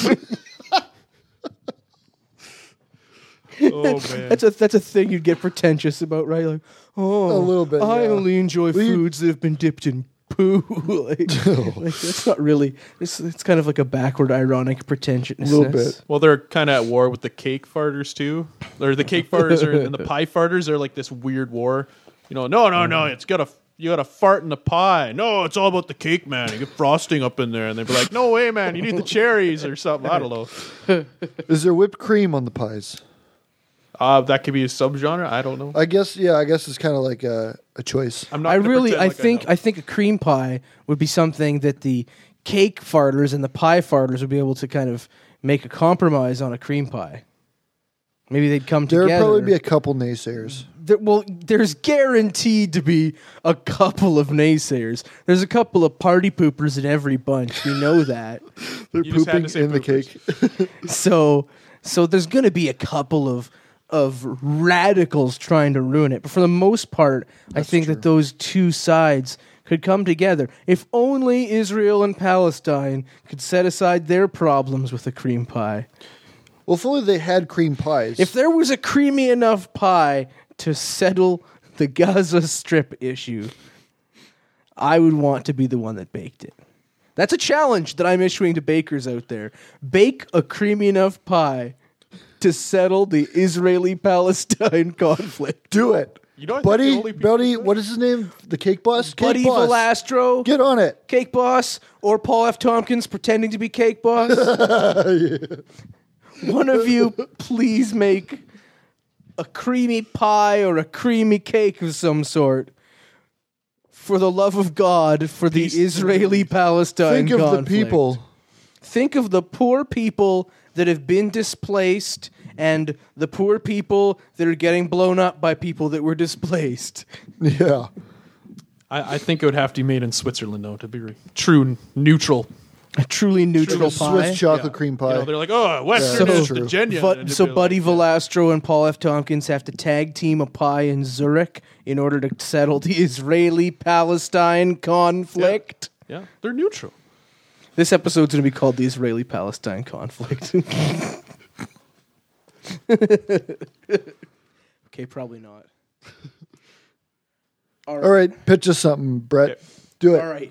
Oh, man. That's a that's a thing you'd get pretentious about, right? Like, oh, A little bit, I yeah. only enjoy Well, you- foods that have been dipped in poo. like, like, that's not really. It's, it's kind of like a backward, ironic pretentiousness. Little bit. Well, they're kind of at war with the cake farters too. Or the cake farters are, and the pie farters are like this weird war. You know, no, no, no. It's got to you got to fart in the pie. No, it's all about the cake, man. You get frosting up in there, and they'd be like, "No way, man. You need the cherries or something." I don't know. Is there whipped cream on the pies? Uh, that could be a subgenre. I don't know. I guess, yeah, I guess it's kind of like a, a choice. I'm not. I gonna really, pretend I like think, know. I, think a cream pie would be something that the cake farters and the pie farters would be able to kind of make a compromise on a cream pie. Maybe they'd come There'd together. probably be a couple naysayers. There, well, there's guaranteed to be a couple of naysayers. There's a couple of party poopers in every bunch. We know that. They're You just had pooping to say in the poopers. cake. So, so there's going to be a couple of of radicals trying to ruin it. But for the most part, I think that those two sides could come together. If only Israel and Palestine could set aside their problems with a cream pie. Well, if only they had cream pies. If there was a creamy enough pie to settle the Gaza Strip issue, I would want to be the one that baked it. That's a challenge that I'm issuing to bakers out there. Bake a creamy enough pie to settle the Israeli-Palestine conflict. Do it. You know, I think Buddy, the only people Buddy, who- what is his name? The cake boss? Cake Buddy boss. Velastro, Get on it. Cake Boss, or Paul F. Tompkins pretending to be Cake Boss. One of you, please make a creamy pie or a creamy cake of some sort. For the love of God, for the Peace. Israeli-Palestine Think of conflict. the people. Think of the poor people that have been displaced and the poor people that are getting blown up by people that were displaced. Yeah. I, I think it would have to be made in Switzerland, though, to be re- true n- neutral. A truly neutral Swiss pie. chocolate Yeah. cream You pie. know, they're like, oh, Western Yeah, is that's the true. genuine. But, And so it'd be Buddy like, Velastro and Paul F. Tompkins have to tag team a pie in Zurich in order to settle the Israeli-Palestine conflict. yeah, they're neutral. This episode's going to be called The Israeli-Palestine Conflict. Okay, probably not. All right. All right, pitch us something, Brett. Okay. Do it. All right.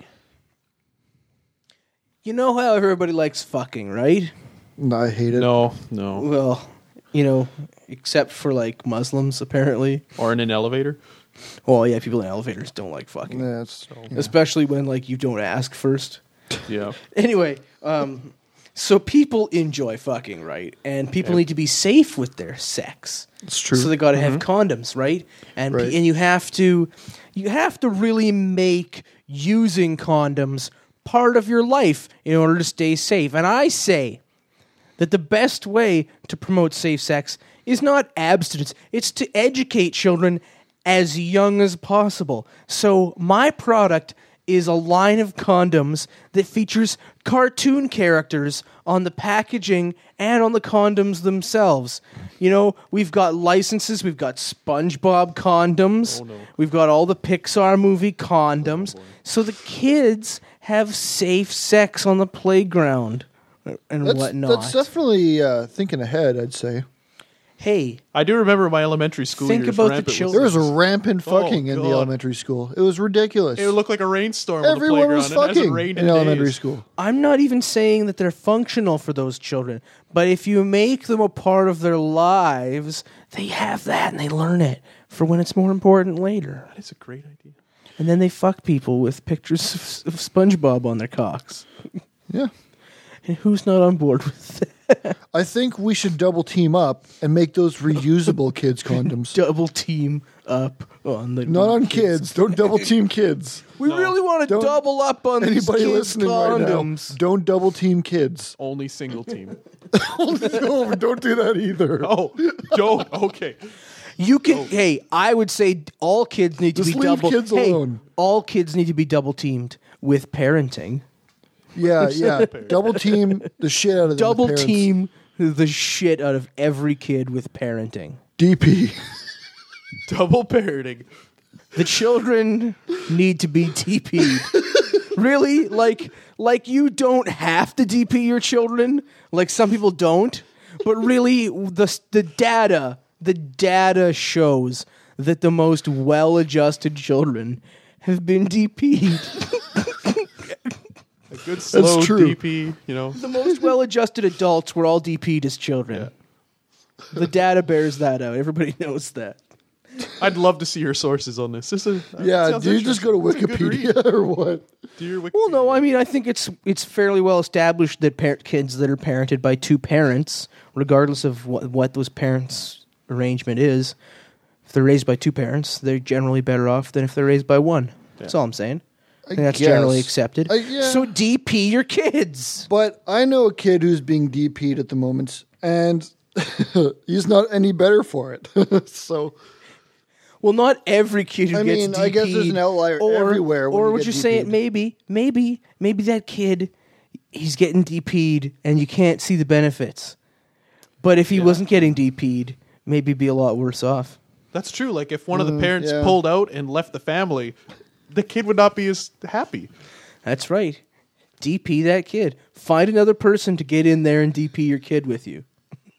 You know how everybody likes fucking, right? No, I hate it. No, no. Well, you know, except for like Muslims, apparently. Or in an elevator. Well, yeah, people in elevators don't like fucking. Yeah, it's, yeah. Especially when like you don't ask first. Yeah. Anyway, um, so people enjoy fucking, right? And people Yeah. need to be safe with their sex. It's true. So they got to have condoms, right? And pe- Right. and you have to you have to really make using condoms part of your life in order to stay safe. And I say that the best way to promote safe sex is not abstinence. It's to educate children as young as possible. So my product is a line of condoms that features cartoon characters on the packaging and on the condoms themselves. You know, we've got licenses, we've got SpongeBob condoms, Oh, no. we've got all the Pixar movie condoms, so the kids have safe sex on the playground and That's, whatnot. that's definitely uh, thinking ahead, I'd say. Hey, I do remember my elementary school Think years. about the rampant with children. There was a this. rampant Oh, fucking in the God. elementary school. It was ridiculous. It would look like a rainstorm on the Everyone playground. was It hasn't fucking rained in in elementary days. school. I'm not even saying that they're functional for those children, but if you make them a part of their lives, they have that and they learn it for when it's more important later. That is a great idea. And then they fuck people with pictures of, of SpongeBob on their cocks. Yeah. And who's not on board with that? I think we should double team up and make those reusable kids condoms. Double team up on the Not on kids. Don't double team kids. We No. really want to Don't- double up on these Anybody kids' listening right now, condoms. don't double team kids. Only single team. No, don't do that either. Oh, don't. Okay. You can. Hey, I would say all kids need to Just be leave double. kids hey, alone. all kids need to be double teamed with parenting. Yeah, yeah. Double team the shit out of them. Double with parents. team the shit out of every kid with parenting. D P. Double parenting. The children need to be D P'd. Really? Like, like you don't have to D P your children. Like some people don't. But really, the the data, the data shows that the most well-adjusted children have been D P'd. A good slow true. D P, you know. The most well-adjusted adults were all D P'd as children. The data bears that out. Everybody knows that. I'd love to see your sources on this. This is Yeah, sounds do you just go to interesting. It's a good read. Wikipedia or what? Do your Wikipedia. Well, no, I mean, I think it's it's fairly well established that par- kids that are parented by two parents, regardless of what, what those parents' arrangement is, if they're raised by two parents, they're generally better off than if they're raised by one. That's all I'm saying. I think that's guess. generally accepted. I- yeah. So D P your kids. But I know a kid who's being D P'd at the moment, and he's not any better for it. So, Well, not every kid who I gets mean, D P'd. I guess there's an outlier or, everywhere when Or you would get you D say it P'd. maybe, maybe, maybe that kid, he's getting D P'd and you can't see the benefits. But if he wasn't getting D P'd, maybe he'd be a lot worse off. That's true. Like if one of the Mm, parents yeah. pulled out and left the family, the kid would not be as happy. That's right. D P that kid. Find another person to get in there and D P your kid with you.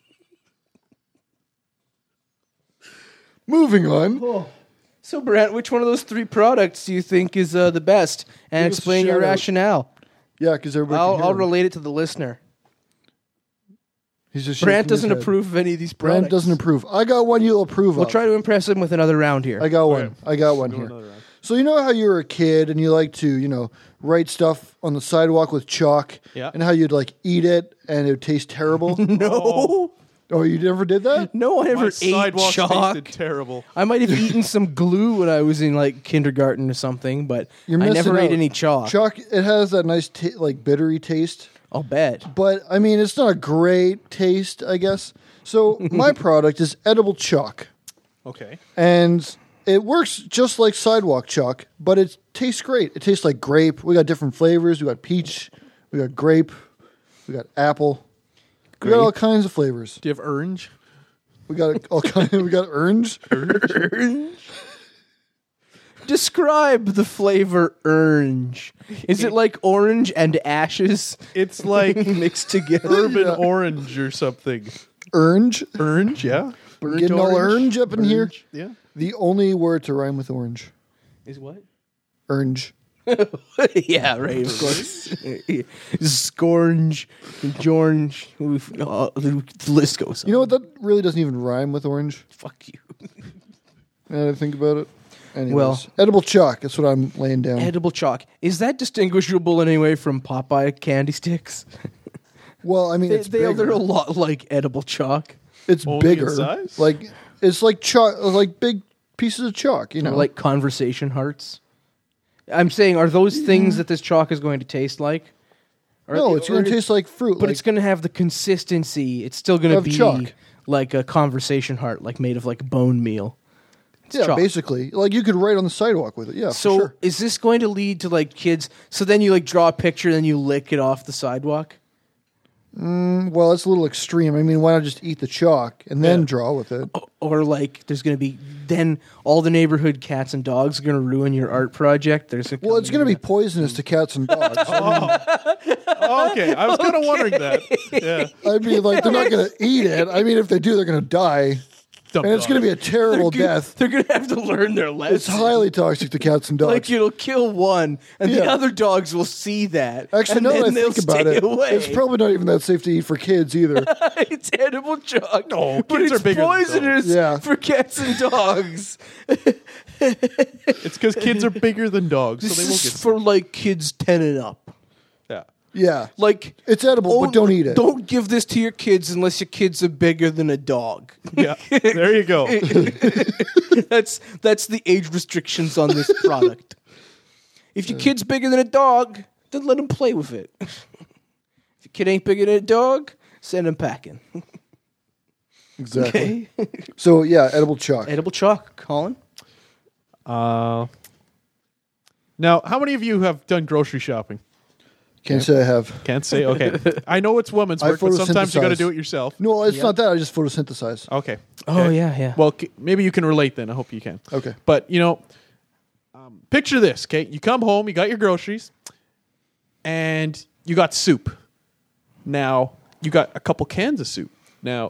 moving on. So, Brent, which one of those three products do you think is uh, the best? And Give us a explain your shout-out. rationale. Yeah, because everybody. I'll, can hear I'll him. relate it to the listener. He's just Brant shaking his doesn't head. approve of any of these products. Brant doesn't approve. I got one you'll approve We'll of. try to impress him with another round here. I got one. Okay. I got one Go here. another round. So you know how you were a kid and you like to, you know, write stuff on the sidewalk with chalk, Yeah. and how you'd like eat it and it would taste terrible. no. Oh, you never did that? No, I My never ate sidewalks chalk. tasted terrible. I might have eaten some glue when I was in like kindergarten or something, but You're I missing never ate out. any chalk. Chalk, it has that nice ta- like bittery taste, I'll bet. but I mean it's not a great taste, I guess. So my product is edible chalk, Okay. and it works just like sidewalk chalk, but it tastes great. It tastes like grape. We got different flavors. We got peach, we got grape, we got apple. We got all Grape. kinds of flavors. Do you have orange? We got all kind. We got orange. Describe the flavor orange. Is it like orange and ashes It's like mixed together? urban Yeah. orange or something. Orange. Orange, yeah. Burnt Getting all orange up in here. Orange, yeah. The only word to rhyme with orange. Is what? Orange. Yeah, right, of course. Scorange, George, uh, the list goes on. You know what? That really doesn't even rhyme with orange. Fuck you. Now that I think about it. Anyways, Well- edible chalk. That's what I'm laying down. Edible chalk. Is that distinguishable in any way from Popeye candy sticks? well, I mean, They, it's they, bigger. they're a lot like edible chalk. It's Only in bigger. size? Like it's like chalk, like big pieces of chalk. You know, Or like conversation hearts. I'm saying, are those things that this chalk is going to taste like? Or- no, it's going or- to taste like fruit. But like, it's going to have the consistency. It's still going to Of be chalk. like a conversation heart, like made of like bone meal. It's yeah, chalk. basically, like you could write on the sidewalk with it. Yeah, So for sure. is this going to lead to like kids? So then you like draw a picture, then you lick it off the sidewalk. Well, it's a little extreme. I mean, why not just eat the chalk and then Yeah. draw with it? O- Or like there's going to be then all the neighborhood cats and dogs are going to ruin your art project. There's a Well, it's going to be poisonous to cats and dogs. Oh, okay. I was kind of wondering that. Yeah. I mean, like they're not going to eat it. I mean, if they do, they're going to die, Dumb and it's dog. going to be a terrible death. They're going to have to learn their lesson. It's highly toxic to cats and dogs. Like it'll kill one, and the Yeah. other dogs will see that. Actually, and now then that I they'll think about stay it, away. it's probably not even that safe to eat for kids either. It's edible chalk. No, but kids it's are bigger than dogs. poisonous Yeah. for cats and dogs. It's because kids are bigger than dogs, so This they won't is get for like kids ten and up. Yeah. Yeah, Like it's edible, oh, but don't eat it. Don't give this to your kids unless your kids are bigger than a dog. Yeah. There you go. that's that's the age restrictions on this product. If your kid's bigger than a dog, then let him play with it. If your kid ain't bigger than a dog, send him packing. Exactly. Okay. So yeah, edible chalk. Edible chalk, Colin. Uh, now, how many of you have done grocery shopping? Can't say I have. Can't say. Okay. I know it's woman's I work, but sometimes you got to photosynthesize. do it yourself. No, it's Yep. not that. I just photosynthesize. Okay. Oh Okay. yeah, yeah. Well, c- maybe you can relate then. I hope you can. Okay. But, you know, um, picture this, okay? You come home, you got your groceries, and you got soup. Now, you got a couple cans of soup. Now,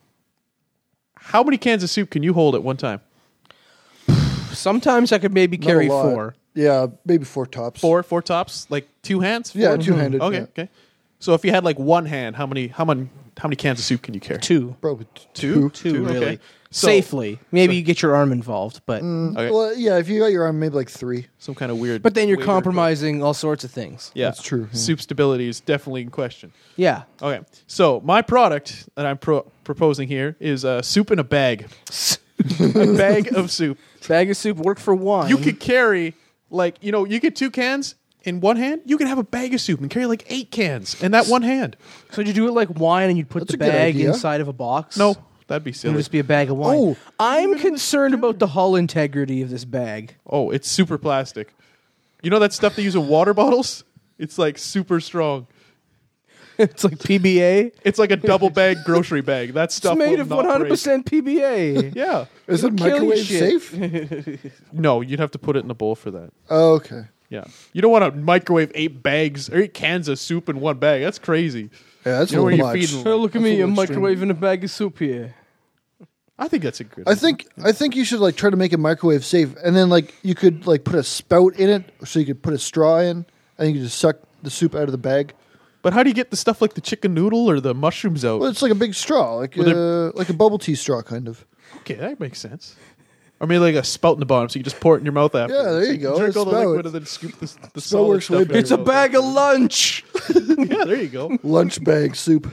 how many cans of soup can you hold at one time? Sometimes I could maybe Not carry a lot. four. Yeah, maybe four tops. Four, four tops, like two hands. Yeah, Four? two-handed, Okay, yeah. okay. So if you had like one hand, how many, how many, how many cans of soup can you carry? Two. Probably t- Two, Two, Two, really. okay. So- Safely. Maybe you get your arm involved, but Okay. Well, yeah, if you got your arm, maybe like three. Some kind of weird. but then you're weird- compromising all sorts of things. Yeah, That's true, yeah. Soup stability is definitely in question. Yeah. Okay, so my product that I'm pro- proposing here is uh, soup in a bag. A bag of soup. Bag of soup work for one. You could carry, like, you know, you get two cans in one hand. You can have a bag of soup and carry like eight cans in that one hand. So you do it like wine, and you'd put That's the a good bag idea. inside of a box. No, that'd be It would silly. just be a bag of wine. Oh, I'm concerned about the hull integrity of this bag. Oh, it's super plastic. You know that stuff they use in water bottles? It's like super strong. It's like P B A. It's like a double bag grocery bag. That It's stuff made will of not one hundred break. percent P B A. Yeah. is it kill you microwave shit. safe? No, you'd have to put it in a bowl for that. Oh, okay. Yeah. You don't want to microwave eight bags or eight cans of soup in one bag. That's crazy. Yeah, that's You know a where little you're much. feeding- Oh, look at That's me! a I'm little extreme. microwaving a bag of soup here. I think that's a good I think I think you should like try to make it microwave safe, and then like you could like put a spout in it, so you could put a straw in, and you could just suck the soup out of the bag. But how do you get the stuff like the chicken noodle or the mushrooms out? Well, it's like a big straw, like Well, uh, like a bubble tea straw, kind of. Okay, that makes sense. Or maybe like a spout in the bottom, so you just pour it in your mouth after. Yeah, there So you go, Drink a all the spout. liquid and then scoop the, the Spout solid works stuff way in better. your It's a mouth. bag of lunch. Yeah, there you go. Lunch bag soup.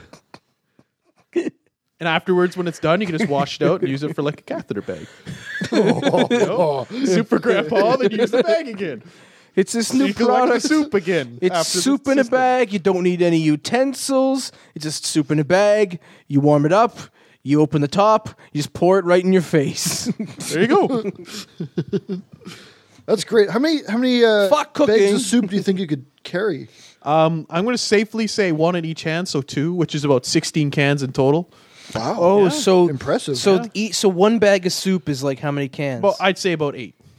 And afterwards, when it's done, you can just wash it out and use it for like a catheter bag. You know? Super grandpa, then use the bag again. It's this So new you collect the product. soup again. It's after the soup in a system. bag. You don't need any utensils. It's just soup in a bag. You warm it up. You open the top. You just pour it right in your face. There you go. That's great. How many how many uh, Fuck bags cooking. of soup do you think you could carry? Um, I'm going to safely say one in each hand, so two, which is about sixteen cans in total. Wow. Oh, Yeah. so Impressive. So Yeah. eat. So one bag of soup is like how many cans? Well, I'd say about eight.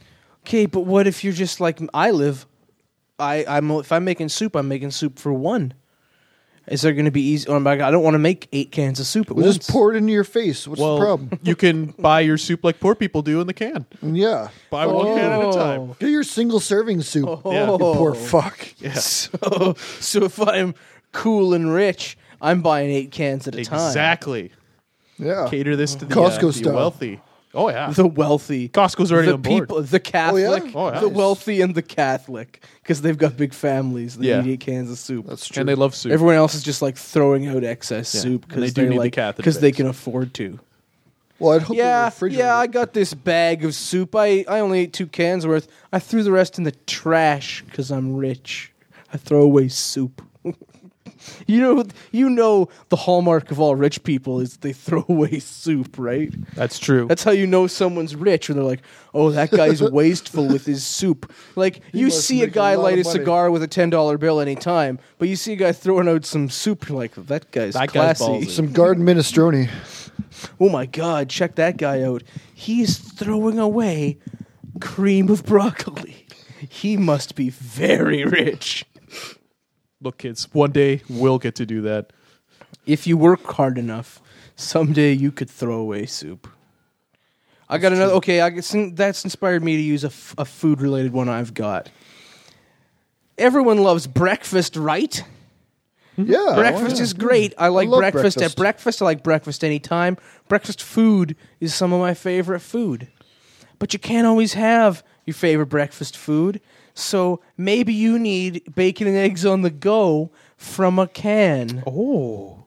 Okay, but what if you're just like I live? I, I'm if I'm making soup, I'm making soup for one. Is there going to be easy? Oh my God, I don't want to make eight cans of soup at Well, once. just pour it into your face. What's well, the problem? you can buy your soup like poor people do in the can. Yeah. Buy one can at a time. Get your single serving soup. Oh. Yeah. You poor fuck. Yeah. So, so if I'm cool and rich, I'm buying eight cans at a time. Exactly. Yeah. Cater this to the, Costco uh, the style. wealthy. Oh yeah. The wealthy, Costco's already the on board. people, the Catholic, Oh, yeah? the Nice. wealthy, and the Catholic, because they've got big families. They Yeah. eat eight cans of soup. That's true. And they love soup. Everyone else is just like throwing out excess Yeah. soup And they because do they're need the like Catholic because they bits. can afford to. well, I'd hope Yeah, they refrigerate yeah. I it. got this bag of soup. I I only ate two cans worth. I threw the rest in the trash because I'm rich. I throw away soup. You know, you know the hallmark of all rich people is they throw away soup, right? That's true. That's how you know someone's rich, when they're like, "Oh, that guy's wasteful with his soup." Like you must see a make a guy lot light a of money. cigar with a ten dollar bill anytime, but you see a guy throwing out some soup, you're like, "That guy's That guy's classy." ballsy. Some garden minestrone. Oh my God, check that guy out. He's throwing away cream of broccoli. He must be very rich. Look, kids, one day we'll get to do that. If you work hard enough, someday you could throw away soup. I got another. Okay, I guess that's inspired me to use a, f- a food related one I've got. Everyone loves breakfast, right? Yeah. Breakfast yeah. is great. I like love breakfast, breakfast. at breakfast. I like breakfast anytime. Breakfast food is some of my favorite food. But you can't always have your favorite breakfast food. So maybe you need bacon and eggs on the go from a can. Oh.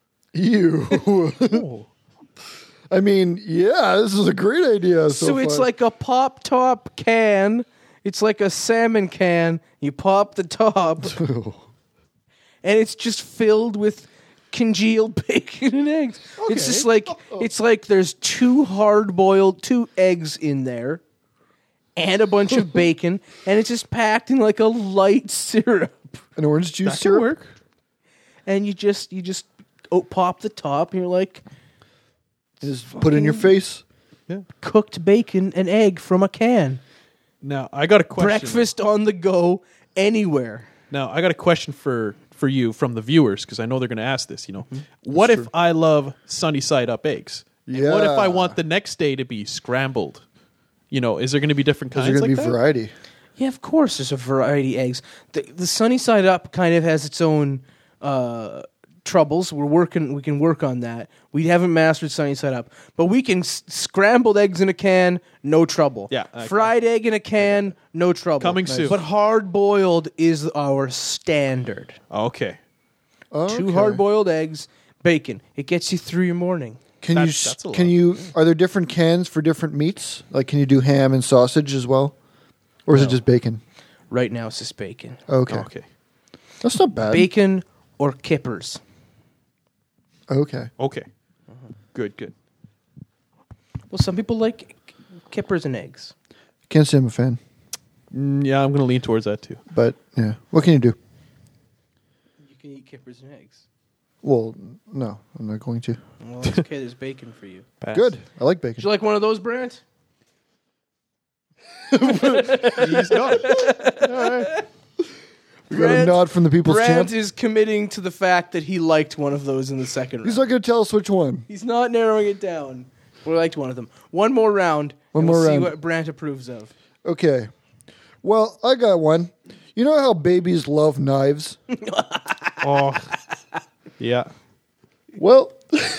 Ew. I mean, yeah, this is a great idea. So, So it's far. like a pop top can. It's like a salmon can. You pop the top, and it's just filled with congealed bacon and eggs. It's just like it's like there's two hard boiled two eggs in there, and a bunch of bacon, and it's just packed in like a light syrup. an orange juice That could syrup. work. And you just you just oh, pop the top, and you're like Just put it in your face. cooked bacon and egg from a can. Now, I got a question. Breakfast on the go anywhere. Now, I got a question for, for you from the viewers, because I know they're going to ask this. You know, what if I love sunny side up eggs? And What if I Yeah. want the next day to be scrambled? You know, is there going to be different There's kinds going to like be that? variety. Yeah, of course. There's a variety of eggs. The, the sunny side up kind of has its own uh, troubles. We're working. We can work on that. We haven't mastered sunny side up, but we can s- scrambled eggs in a can, no trouble. Yeah, okay. fried egg in a can, no trouble. Coming soon. But hard boiled is our standard. Okay. Two Okay. hard boiled eggs, bacon. It gets you through your morning. Can That- you s- that's a can lot. you are there different cans for different meats? Like can you do ham and sausage as well? Or is it No. just bacon? Right now, it's just bacon. Okay. Okay. That's not bad. Bacon or kippers. Okay. Okay. Good, good. Well, some people like k- kippers and eggs. Can't say I'm a fan. Mm, yeah, I'm going to lean towards that too. But yeah. What can you do? You can eat kippers and eggs. Well, no, I'm not going to. Well, that's okay. There's bacon for you. Pass. Good. I like Would bacon. you like one of those, Brant? He's got it. We got a nod from the people's Brant champ. is committing to the fact that he liked one of those in the second round. He's not going to tell us which one. He's not narrowing it down. We liked one of them. One more round. One and we'll more see round. what Brant approves of. Okay. Well, I got one. You know how babies love knives? Oh. Yeah. Well,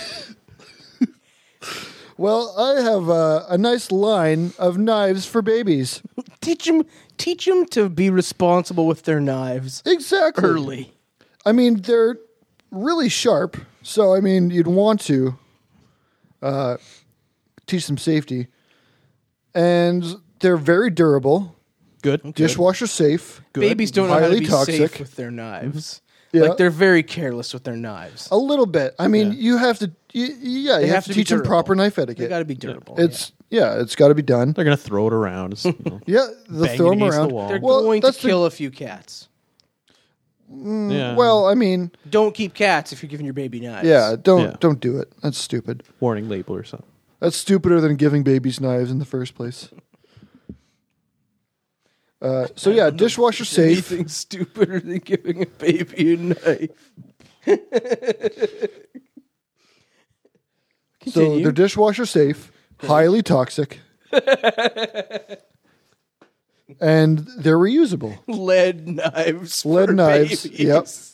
well, I have a, a nice line of knives for babies. Teach them, teach them to be responsible with their knives Exactly. early. I mean, they're really sharp, so I mean, you'd want to uh, teach them safety, and they're very durable, Good. dishwasher safe. Good. Babies don't know how to Highly be toxic. safe with their knives. Yeah. Like they're very careless with their knives. A little bit. I mean, Yeah. you have to. You, yeah, They you have, have to to be teach them durable. proper knife They etiquette. got to be durable. It's yeah, it's got to be done. They're going to throw it around. It's, you know. Yeah, they'll Bang throw it them against the around. wall. yeah. They're Well, going to that's the- kill a few cats. yeah. Well, I mean, Don't keep cats if you're giving your baby knives. yeah, don't Yeah. don't do it. That's stupid. warning label or something. That's stupider than giving babies knives in the first place. Uh, so yeah, dishwasher safe. Anything stupider than giving a baby a knife. So Continue. they're dishwasher safe, highly toxic, and they're reusable. Lead knives. Lead for knives, babies.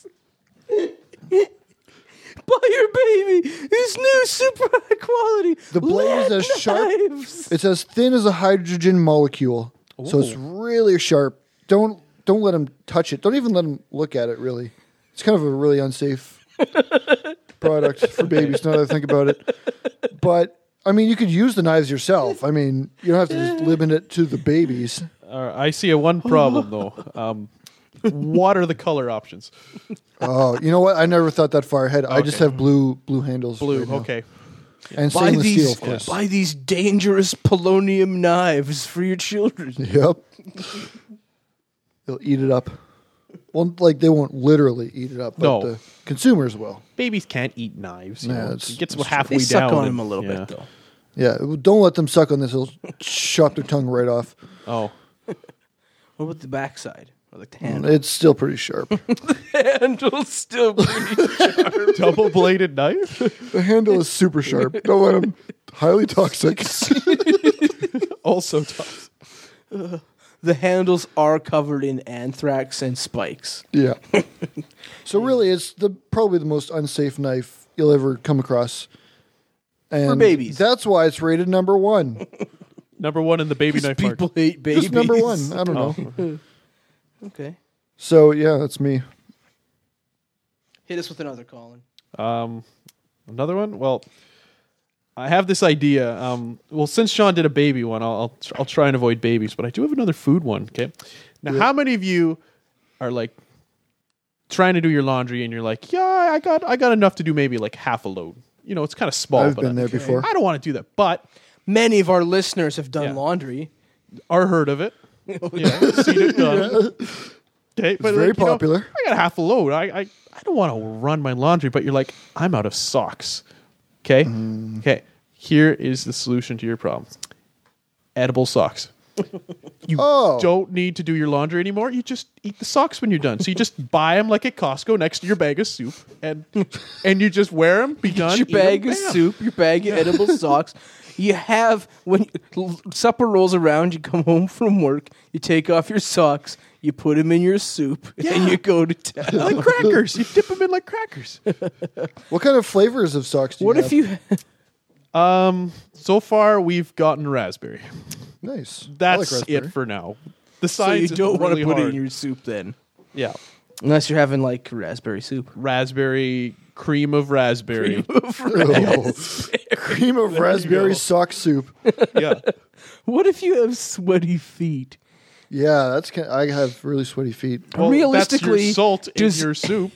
Buy your baby this new super high quality. The blade is lead as sharp. knives. It's as thin as a hydrogen molecule, so it's really sharp. Don't don't let them touch it. Don't even let them look at it. Really, it's kind of a really unsafe product for babies. Now that I think about it, but I mean, you could use the knives yourself. I mean, you don't have to just limit it to the babies. Uh, I see a one problem though. Um, what are the color options? Oh, you know what? I never thought that far ahead. I just Okay. have blue blue handles. Blue. right now. Okay. And Buy stainless steel, these, of course. buy these dangerous polonium knives for your children. Yep. They'll eat it up. Well, like they won't literally eat it up, but No. the consumers will. Babies can't eat knives. You Yeah, know? it's- It gets it's halfway They suck down. on and- them a little yeah. bit, though. Yeah, don't let them suck on this. It'll chop their tongue right off. Oh, What about the backside? Or the handle? It's still pretty sharp. The handle's still pretty. double bladed knife. The handle is super sharp. Don't let them. Highly toxic. Also tough. The handles are covered in anthrax and spikes. Yeah. So really, it's the probably the most unsafe knife you'll ever come across. And For babies. That's why it's rated number one. Number one in the baby knife market. People hate babies. Just number one. I don't know. Oh. Okay. So yeah, that's me. Hit us with another, Colin. Um, another one. Well, I have this idea. Um, well, since Sean did a baby one, I'll I'll, tr- I'll try and avoid babies, but I do have another food one. Okay. Now, Yeah. how many of you are like trying to do your laundry and you're like, yeah, I got I got enough to do maybe like half a load. You know, it's kind of small. I've but been I, there before. I don't want to do that, but Many of our listeners have done Yeah. laundry. are heard of it. You know, seen it done. Okay, but very like, you know, popular. I got half a load. I I, I don't want to run my laundry, but you're like, I'm out of socks. Okay, Mm. okay. Here is the solution to your problem: edible socks. You Oh. don't need to do your laundry anymore. You just eat the socks when you're done. So you just buy them like at Costco next to your bag of soup, and and you just wear them. Be done. Your eat 'em, bag of bam. soup, your bag of edible socks. You have, when l- supper rolls around, you come home from work, you take off your socks, you put them in your soup, Yeah. and you go to town. like crackers. You dip them in like crackers. What kind of flavors of socks do you What have? if you... Um. So far, we've gotten raspberry. Nice. I That's like raspberry. it for now. The So science you is don't want really to put it hard. in your soup then. Yeah, Unless you're having, like, raspberry soup. raspberry cream of raspberry. Oh. Cream of raspberry sock soup. Yeah, What if you have sweaty feet? Yeah, that's. Kind I have really sweaty feet. well, Realistically, that's your salt does- in your soup.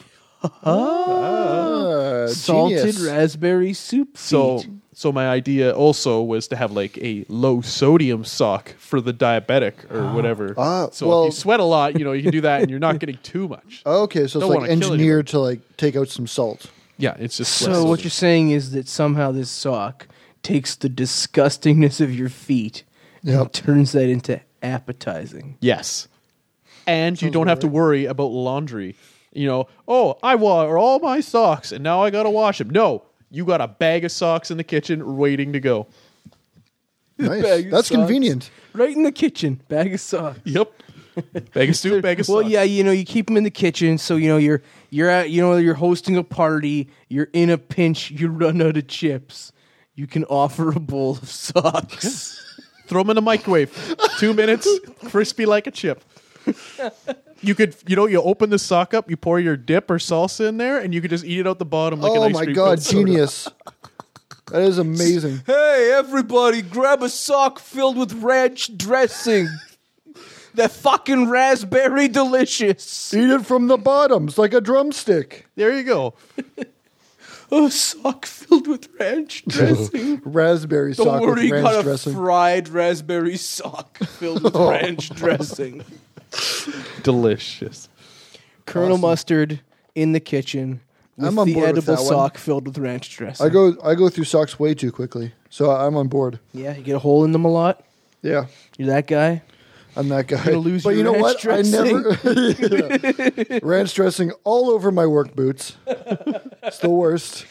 Ah, Salted genius. raspberry soup feet. So, so my idea also was to have like a low sodium sock for the diabetic or whatever. Ah, so well- if you sweat a lot, you know, you can do that, and you're not getting too much. Okay, so Don't it's wanna like kill engineered to like take out some salt. Yeah, it's just So less what sodium. you're saying is that somehow this sock takes the disgustingness of your feet and Yep. turns that into appetizing. Yes. And you Sounds don't about have to right. worry about laundry. You know, oh, I wore all my socks and now I got to wash them. No, you got a bag of socks in the kitchen waiting to go. Nice. Bag of That's socks. convenient. Right in the kitchen, bag of socks. Yep. Bag of soup, bag of Well, socks. yeah, you know, you keep them in the kitchen, so you know you're you're at you know you're hosting a party, you're in a pinch, you run out of chips. You can offer a bowl of socks. Throw them in the microwave. Two minutes, crispy like a chip. You could, you know, you open the sock up, you pour your dip or salsa in there, and you could just eat it out the bottom like an Oh ice my cream god, cone soda. genius. That is amazing. Hey, everybody, grab a sock filled with ranch dressing. That fucking raspberry delicious. Eat it from the bottoms like a drumstick. There you go. A sock filled with ranch dressing. Raspberry Don't sock worry, with you got ranch a dressing. fried raspberry sock filled with ranch dressing. Delicious. Colonel Awesome. Mustard in the kitchen with I'm on the board with edible that one. sock filled with ranch dressing. I go I go through socks way too quickly, so I'm on board. Yeah, you get a hole in them a lot. Yeah. You're that guy. I'm that guy. Gonna lose but your you know ranch what? I never Yeah. ranch dressing all over my work boots. It's the worst.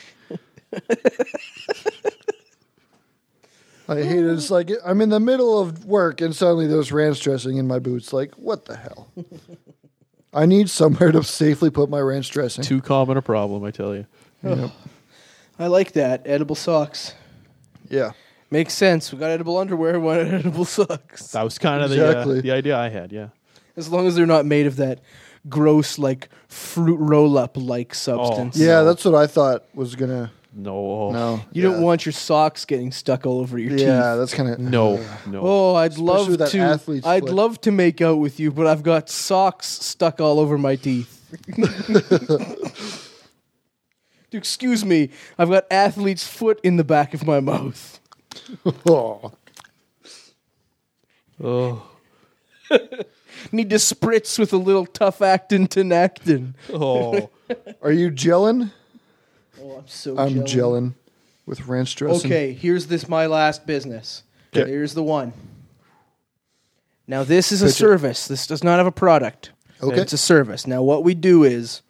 I hate it. It's like I'm in the middle of work and suddenly there's ranch dressing in my boots. Like, what the hell? I need somewhere to safely put my ranch dressing. Too common a problem, I tell you. Yep. I like that. Edible socks. Yeah. Makes sense. We got edible underwear, one edible socks. That was kind of Exactly. the uh, the idea I had. Yeah. As long as they're not made of that gross, like, fruit roll-up like substance. Oh. Yeah, No. that's what I thought was gonna. No. No, You yeah. don't want your socks getting stuck all over your Yeah, teeth. that's kind of No. No. Oh, I'd Especially love with that to. athlete's I'd foot. love to make out with you, but I've got socks stuck all over my teeth. Dude, excuse me. I've got athlete's foot in the back of my mouth. Oh. Oh. Need to spritz with a little tough actin tenactin. Oh. Are you gelling? Oh, I'm so. I'm gelling. gelling with ranch dressing. Okay, here's this my last business. Okay. Here's the one. Now this is a Pitch it. service. This does not have a product. Okay. It's a service. Now what we do is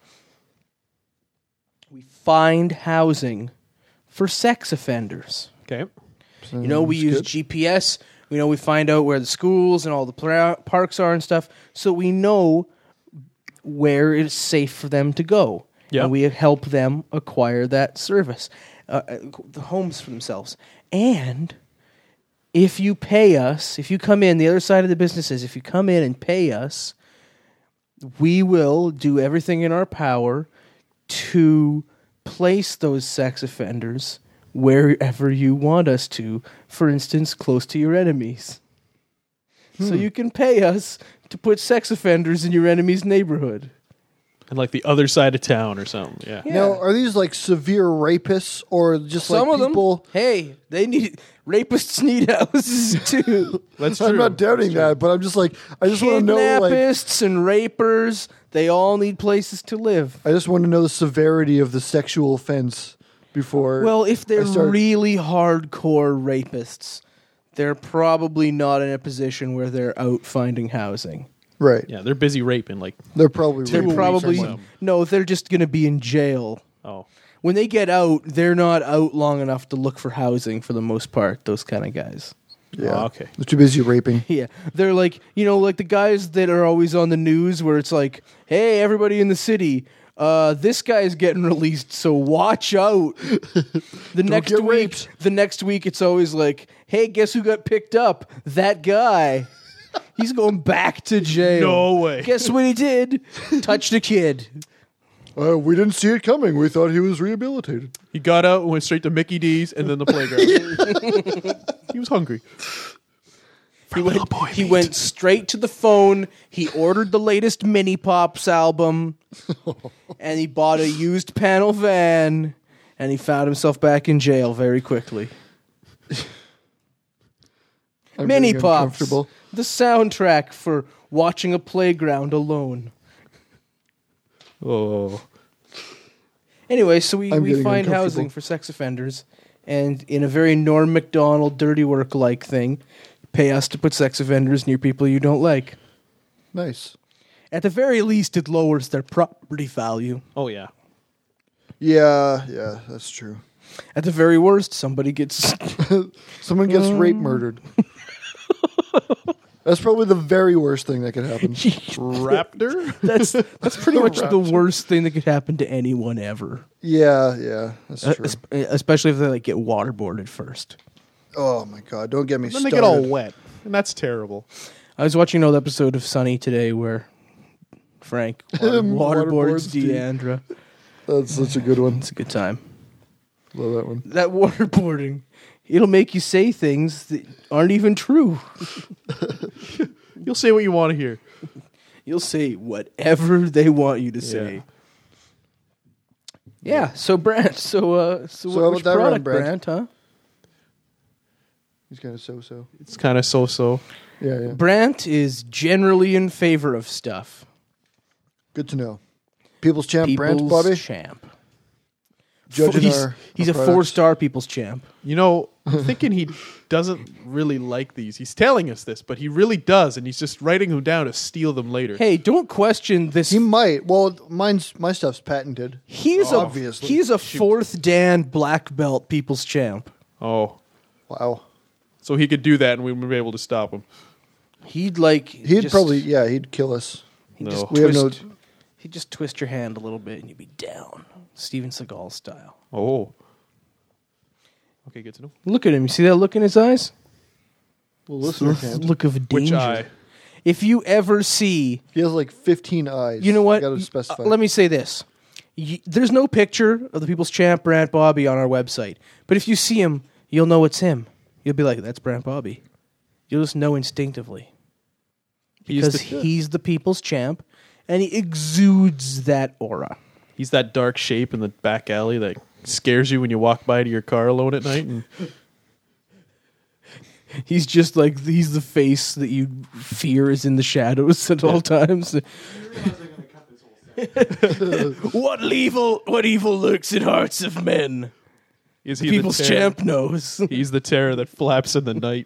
we find housing for sex offenders. Okay. You know, we Sounds use good. G P S. You know, we find out where the schools and all the pra- parks are and stuff, so we know where it's safe for them to go. Yep. And we help them acquire that service, uh, uh, the homes for themselves. And if you pay us, if you come in, the other side of the business is if you come in and pay us, we will do everything in our power to place those sex offenders wherever you want us to, for instance, close to your enemies. So you can pay us to put sex offenders in your enemy's neighborhood. And like the other side of town or something. Yeah. Yeah. Now, are these like severe rapists or just Some like of people? them, hey, they need rapists need houses too. That's true. I'm not doubting that, but I'm just like, I just want to know, like, Kidnappists and rapers, they all need places to live. I just want to know the severity of the sexual offense before. Well, if they're I start- really hardcore rapists, they're probably not in a position where they're out finding housing. right? Yeah, they're busy raping. Like, They're probably They're raping probably someone. no, they're just going to be in jail. oh, When they get out, they're not out long enough to look for housing for the most part, those kind of guys. Yeah. Oh, okay. They're too busy raping. Yeah. They're like, you know, like the guys that are always on the news where it's like, hey, everybody in the city, uh, this guy's getting released, so watch out. The next get week, raped. the next week, it's always like, hey, guess who got picked up? That guy. He's going back to jail. No way. Guess what he did? Touched a kid. Uh, we didn't see it coming. We thought he was rehabilitated. he got out and went straight to Mickey D's and then the playground. He was hungry. He went, he went straight to the phone. He ordered the latest Mini Pops album, and he bought a used panel van, and he found himself back in jail very quickly. I'm Mini getting Pops, uncomfortable. the soundtrack for watching a playground alone. Oh. Anyway, so we, I'm we getting find uncomfortable. housing for sex offenders, and in a very Norm Macdonald dirty work like thing, pay us to put sex offenders near people you don't like. Nice. At the very least, it lowers their property value. Oh, yeah. Yeah, yeah, that's true. At the very worst, somebody gets. Someone gets rape murdered. That's probably the very worst thing that could happen. Raptor? that's that's pretty much the worst thing that could happen to anyone ever. Yeah, yeah, that's Uh, true. es- especially if they like get waterboarded first. Oh my god, don't get me Then they started. get all wet. And that's terrible. I was watching an old episode of Sunny today where Frank water- waterboards Waterboards Dee. Deandra. That's such a good one. It's a good time. Love that one. That waterboarding, it'll make you say things that aren't even true. You'll say what you want to hear. You'll say whatever they want you to say. Yeah. So Brant, so uh, so, So what, how which about that run, product, Brant? Brant? Huh? He's kind of so-so. It's kind of so-so. Yeah, yeah. Brant is generally in favor of stuff. Good to know. People's champ, People's Brant, Bobby. champ. Judging he's our, he's our a products. four-star people's champ. You know, I'm thinking he doesn't really like these. He's telling us this, but he really does, and he's just writing them down to steal them later. Hey, don't question this. He might. Well, mine's my stuff's patented. He's Obviously. a he's a fourth Dan black belt people's champ. Oh, Wow. so he could do that, and we would be able to stop him. He'd like He'd just- probably yeah. He'd kill us. he'd No. just We have no. twist, he'd just twist your hand a little bit and you'd be down, Steven Seagal style. Oh. Okay, good to know. Look at him. You see that look in his eyes? Well, listener can't. Look of danger. Which eye? If you ever see, He has like fifteen eyes. you know what? Got to Uh, specify. let me say this: Y there's no picture of the People's Champ Brant Bobby on our website, but if you see him, you'll know it's him. You'll be like, "That's Brant Bobby." You'll just know instinctively He's because the, he's the People's Champ, and he exudes that aura. he's that dark shape in the back alley that scares you when you walk by to your car alone at night. And He's just like he's the face that you fear is in the shadows at all times. What evil, what evil lurks in hearts of men? is The he People's the terror? Champ knows. He's the terror that flaps in the night.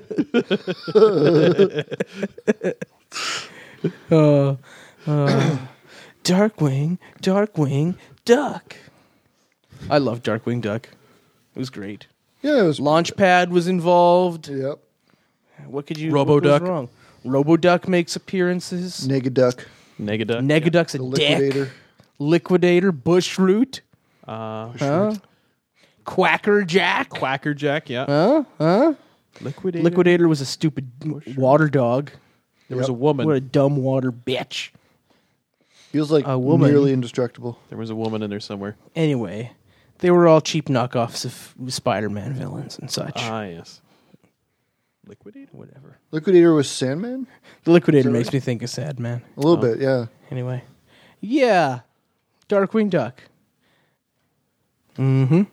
Uh, uh, Darkwing, Darkwing Duck. I love Darkwing Duck. It was great. yeah, it was. Launchpad was involved. Yep. What could you? Robo what was Duck. wrong? Robo Duck makes appearances. Negaduck. Negaduck. Negaduck's a The dick. Liquidator. Liquidator, Bushroot, Uh, huh? Quacker Jack, Quacker Jack, yeah. huh? Huh? Liquidator. Liquidator was a stupid water dog. There was Yep. a woman. What a dumb water bitch. He was like A woman. nearly indestructible. There was a woman in there somewhere. Anyway, they were all cheap knockoffs of Spider-Man villains and such. Ah, yes. Liquidator? Whatever. Liquidator was Sandman. The Liquidator Is that makes right? me think of Sad Man. A little Oh. bit, yeah. Anyway, yeah, Darkwing Duck. Mm-hmm.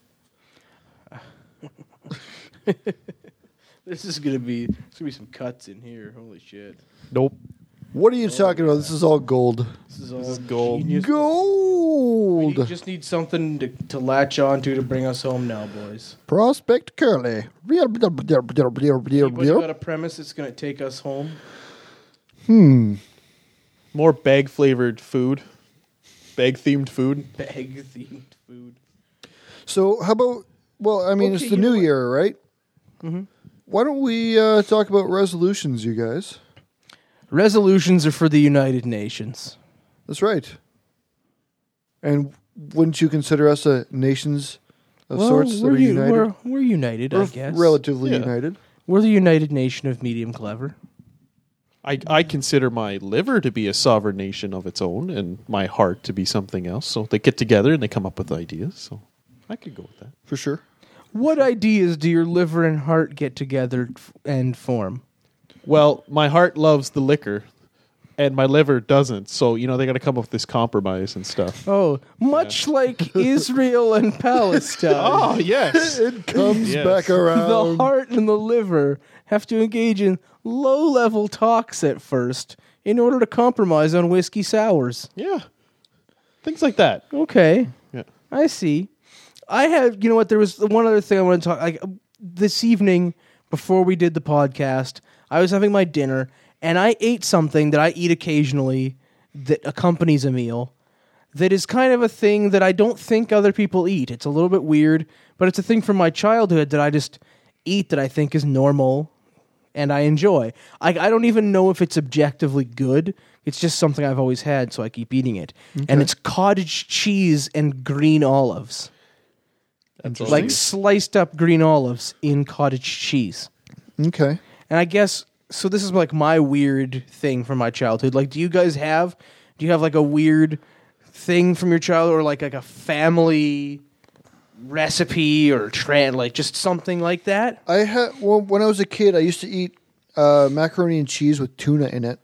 This is gonna be. There's gonna be some cuts in here. Holy shit! Nope. What are you talking about? This is all gold. This is all This is gold. genius. We Gold. just need something to, to latch on to to bring us home now, boys. Prospect Curly. Anybody got a premise that's gonna take us home? Hmm. More bag flavored food. Bag themed food. Bag themed food. So how about? Well, I mean, Okay, it's the you know new what? year, right? Mhm. Why don't we uh, talk about resolutions, you guys? Resolutions are for the United Nations. That's right. And wouldn't you consider us a nations of well, sorts that we're, are u- united? we're, we're united, We're I guess. relatively Yeah. united. We're the United Nation of Medium Clever. I, I consider my liver to be a sovereign nation of its own and my heart to be something else. So they get together and they come up with ideas. So I could go with that. For sure. What ideas do your liver and heart get together f- and form? Well, my heart loves the liquor and my liver doesn't. So, you know, they got to come up with this compromise and stuff. Oh, much like Israel and Palestine. Oh, yes. It comes Yes. back The around. heart and the liver have to engage in low-level talks at first in order to compromise on whiskey sours. Yeah. Things like that. Okay, Yeah. I see. I had, you know what, there was one other thing I want to talk, like, this evening, before we did the podcast, I was having my dinner, and I ate something that I eat occasionally that accompanies a meal that is kind of a thing that I don't think other people eat. It's a little bit weird, but it's a thing from my childhood that I just eat that I think is normal and I enjoy. I, I don't even know if it's objectively good. It's just something I've always had, so I keep eating it. And it's cottage cheese and green olives. That's Like awesome. sliced up green olives in cottage cheese. Okay. And I guess, so this is like my weird thing from my childhood. Like, do you guys have, do you have like a weird thing from your childhood or like, like a family recipe or trend, like just something like that? I had well when I was a kid, I used to eat uh, macaroni and cheese with tuna in it.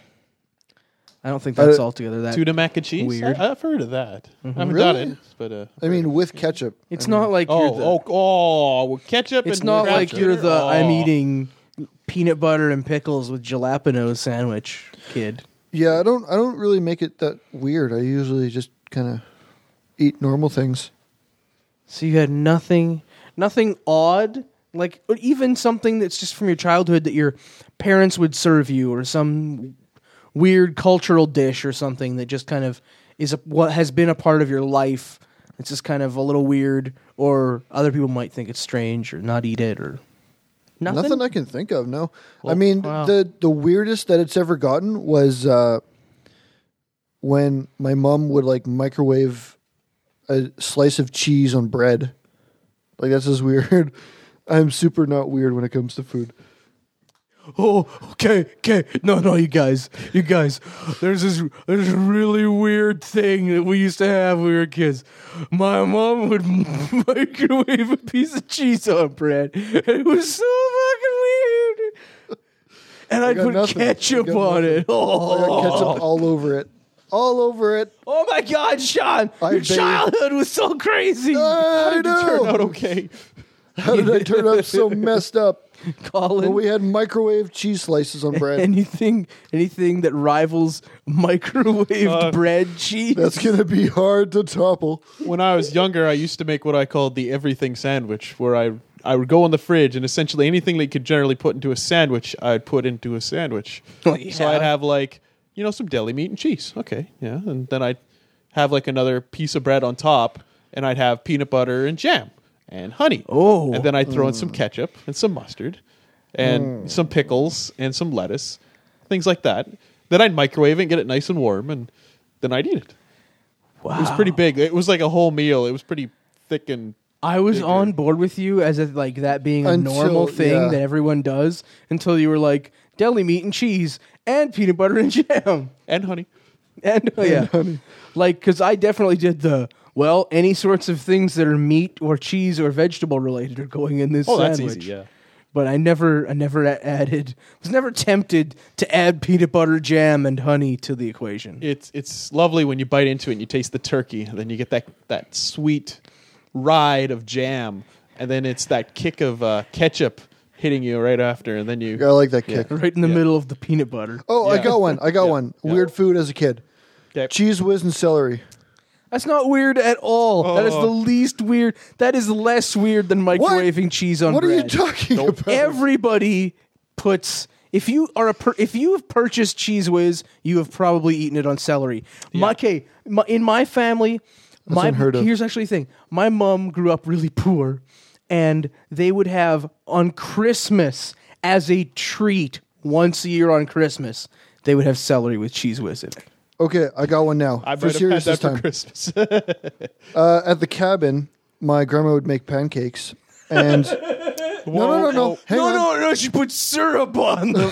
I don't think that's Uh, altogether that. Tuna mac and cheese? Weird. I, I've heard of that. I haven't Really? done it. But, uh, I mean, with ketchup. It's I mean, not like you're oh, the, oh, oh, with ketchup it's and not crab like you're dinner? the Oh. I'm eating peanut butter and pickles with jalapeno sandwich kid. Yeah, I don't. I don't really make it that weird. I usually just kind of eat normal things. So you had nothing, nothing odd, like or even something that's just from your childhood that your parents would serve you, or some weird cultural dish or something that just kind of is a, what has been a part of your life. It's just kind of a little weird, or other people might think it's strange or not eat it, or nothing. Nothing I can think of. No, Well, I mean wow. the the weirdest that it's ever gotten was uh, when my mom would like microwave a slice of cheese on bread. Like that's just weird. I'm super not weird when it comes to food. Oh, okay, okay. No, no, you guys, you guys. There's this, there's a really weird thing that we used to have when we were kids. My mom would microwave a piece of cheese on bread, and it was so fucking weird. And I'd got put nothing. I ketchup got on nothing. it. Oh. I got ketchup all over it, all over it. Oh my God, Sean! I your bathe- childhood was so crazy. I Turn know. out okay. How did I turn out so messed up? Colin, Well, we had microwave cheese slices on bread. anything, anything that rivals microwave Uh, bread cheese. That's gonna be hard to topple. When I was younger, I used to make what I called the everything sandwich, where I I would go in the fridge and essentially anything that you could generally put into a sandwich, I'd put into a sandwich. Oh, yeah. So I'd have like, you know, some deli meat and cheese. Okay, yeah. And then I'd have like another piece of bread on top, and I'd have peanut butter and jam and honey. Oh. And then I'd throw in some ketchup and some mustard and some pickles and some lettuce, things like that. Then I'd microwave it and get it nice and warm, and then I'd eat it. Wow. It was pretty big. It was like a whole meal. It was pretty thick and I was bigger. on board with you as if like that being a Until- normal thing yeah. that everyone does until you were like deli meat and cheese and peanut butter and jam and honey. and oh, yeah, like because I definitely did the well any sorts of things that are meat or cheese or vegetable related are going in this Oh, sandwich. that's easy. Yeah. But I never, I never a- added, was never tempted to add peanut butter, jam, and honey to the equation. It's it's lovely when you bite into it and you taste the turkey, and then you get that that sweet ride of jam, and then it's that kick of uh, ketchup hitting you right after, and then you I like that Yeah. kick. Right in the Yeah. middle of the peanut butter. Oh, I Yeah. got one. I got Yeah. one. Yeah. Weird food as a kid. Okay. Cheese whiz and celery. That's not weird at all. That is Oh. the least weird. That is less weird than microwaving cheese on What bread. are you talking about? Everybody puts. If you are a per, if you have purchased Cheese Whiz, you have probably eaten it on celery. My, okay, my, in my family, my unheard of. here's actually the thing. My mom grew up really poor, and they would have on Christmas as a treat once a year on Christmas. They would have celery with Cheese Whiz in it. Okay, I got one now. I for might have had serious this that for time. Christmas. Uh, at the cabin, my grandma would make pancakes, and no, no, no, no, hang no, on, no, no! She put syrup on them.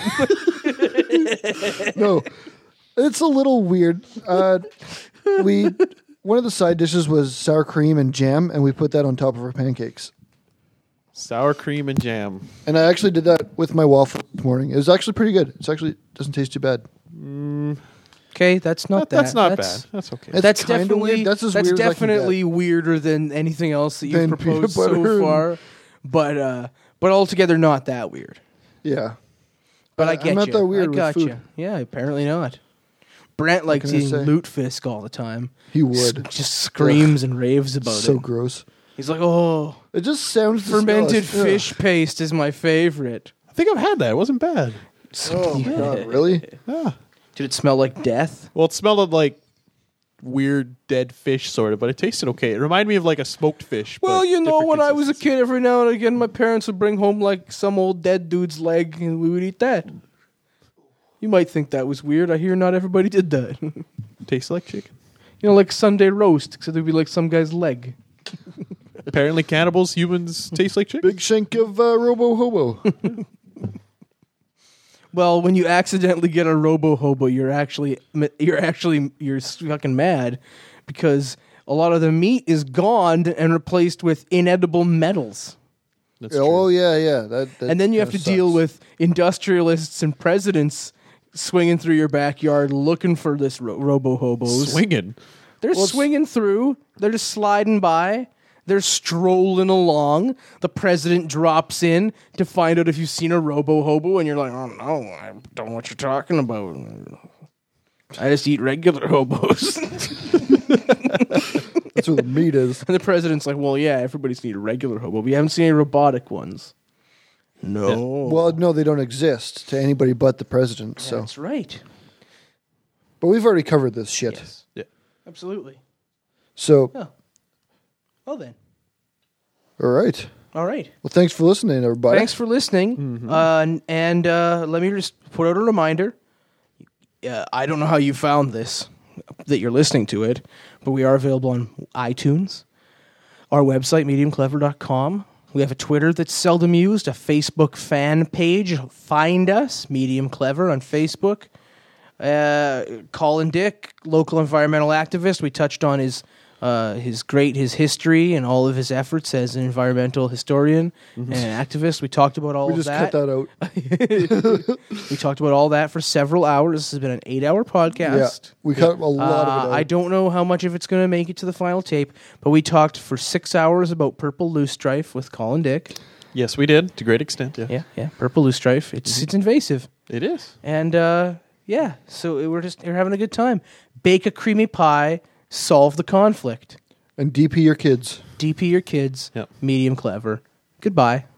no, it's a little weird. Uh, we one of the side dishes was sour cream and jam, and we put that on top of our pancakes. Sour cream and jam. And I actually did that with my waffle this morning. It was actually pretty good. It's actually doesn't taste too bad. Okay, that's not That- that's that. not that's, bad. That's okay. It's That's kinda definitely weird. That's as that's weird as I can definitely weirder than anything else that you've Than proposed peanut butter so and- far. But uh, but altogether not that weird. Yeah, But Uh, I I'm get not you. that weird I with got food. you. Yeah, apparently not. Brent likes can I eating say? lutefisk all the time. he S- would. just screams and raves about So it. gross. He's like, "Oh, It just sounds fermented disgusting. Ugh. fish paste is my favorite." I think I've had that. It wasn't bad. Oh my god, really? Yeah. Did it smell like death? Well, it smelled like weird dead fish, sort of, but it tasted okay. It reminded me of like a smoked fish. Well, but you know, different when I was a consistency. kid, every now and again, my parents would bring home like some old dead dude's leg, and we would eat that. You might think that was weird. I hear not everybody did that. you Tastes like chicken. know, like Sunday roast, except it'd be like some guy's leg. Apparently, cannibals, humans taste like chicken. Big shank of uh, Robo Hobo. Well, when you accidentally get a robo hobo, you're actually you're actually you're fucking mad because a lot of the meat is gone and replaced with inedible metals. That's Oh true. yeah, yeah. That, that And then you have to kinda deal sucks. with industrialists and presidents swinging through your backyard looking for this ro- robo hobos. Swinging. They're Well, it's- swinging through. They're just sliding by. They're strolling along. The president drops in to find out if you've seen a robo hobo, and you're like, "Oh no, I don't know what you're talking about. I just eat regular hobos." That's where the meat is. And the president's like, well, yeah, everybody's need a regular hobo. We haven't seen any robotic ones. No. Well, no, they don't exist to anybody but the president. So, That's right. but we've already covered this shit. Yes. Yeah. Absolutely. So, Oh. Well then. all right. All right. Well, thanks for listening, everybody. Thanks for listening. Uh, and and uh, let me just put out a reminder. Uh, I don't know how you found this, that you're listening to it, but we are available on iTunes, our website, medium clever dot com. We have a Twitter that's seldom used, a Facebook fan page. Find us, Medium Clever, on Facebook. Uh, Colin Dick, local environmental activist. We touched on his uh, his great his history and all of his efforts as an environmental historian and an activist. We talked about all we of just that. cut that out. We talked about all that for several hours. This has been an eight-hour podcast. Yeah, we cut a lot Uh, of it out. I don't know how much of it's going to make it to the final tape, but we talked for six hours about purple loosestrife with Colin Dick. Yes, we did to a great extent. Yeah, Yeah, yeah, purple loosestrife. It's it's invasive, it is. and uh, yeah, so we're just we're having a good time. Bake a creamy pie. Solve the conflict. And D P your kids. D P your kids. Yep. Medium Clever. Goodbye.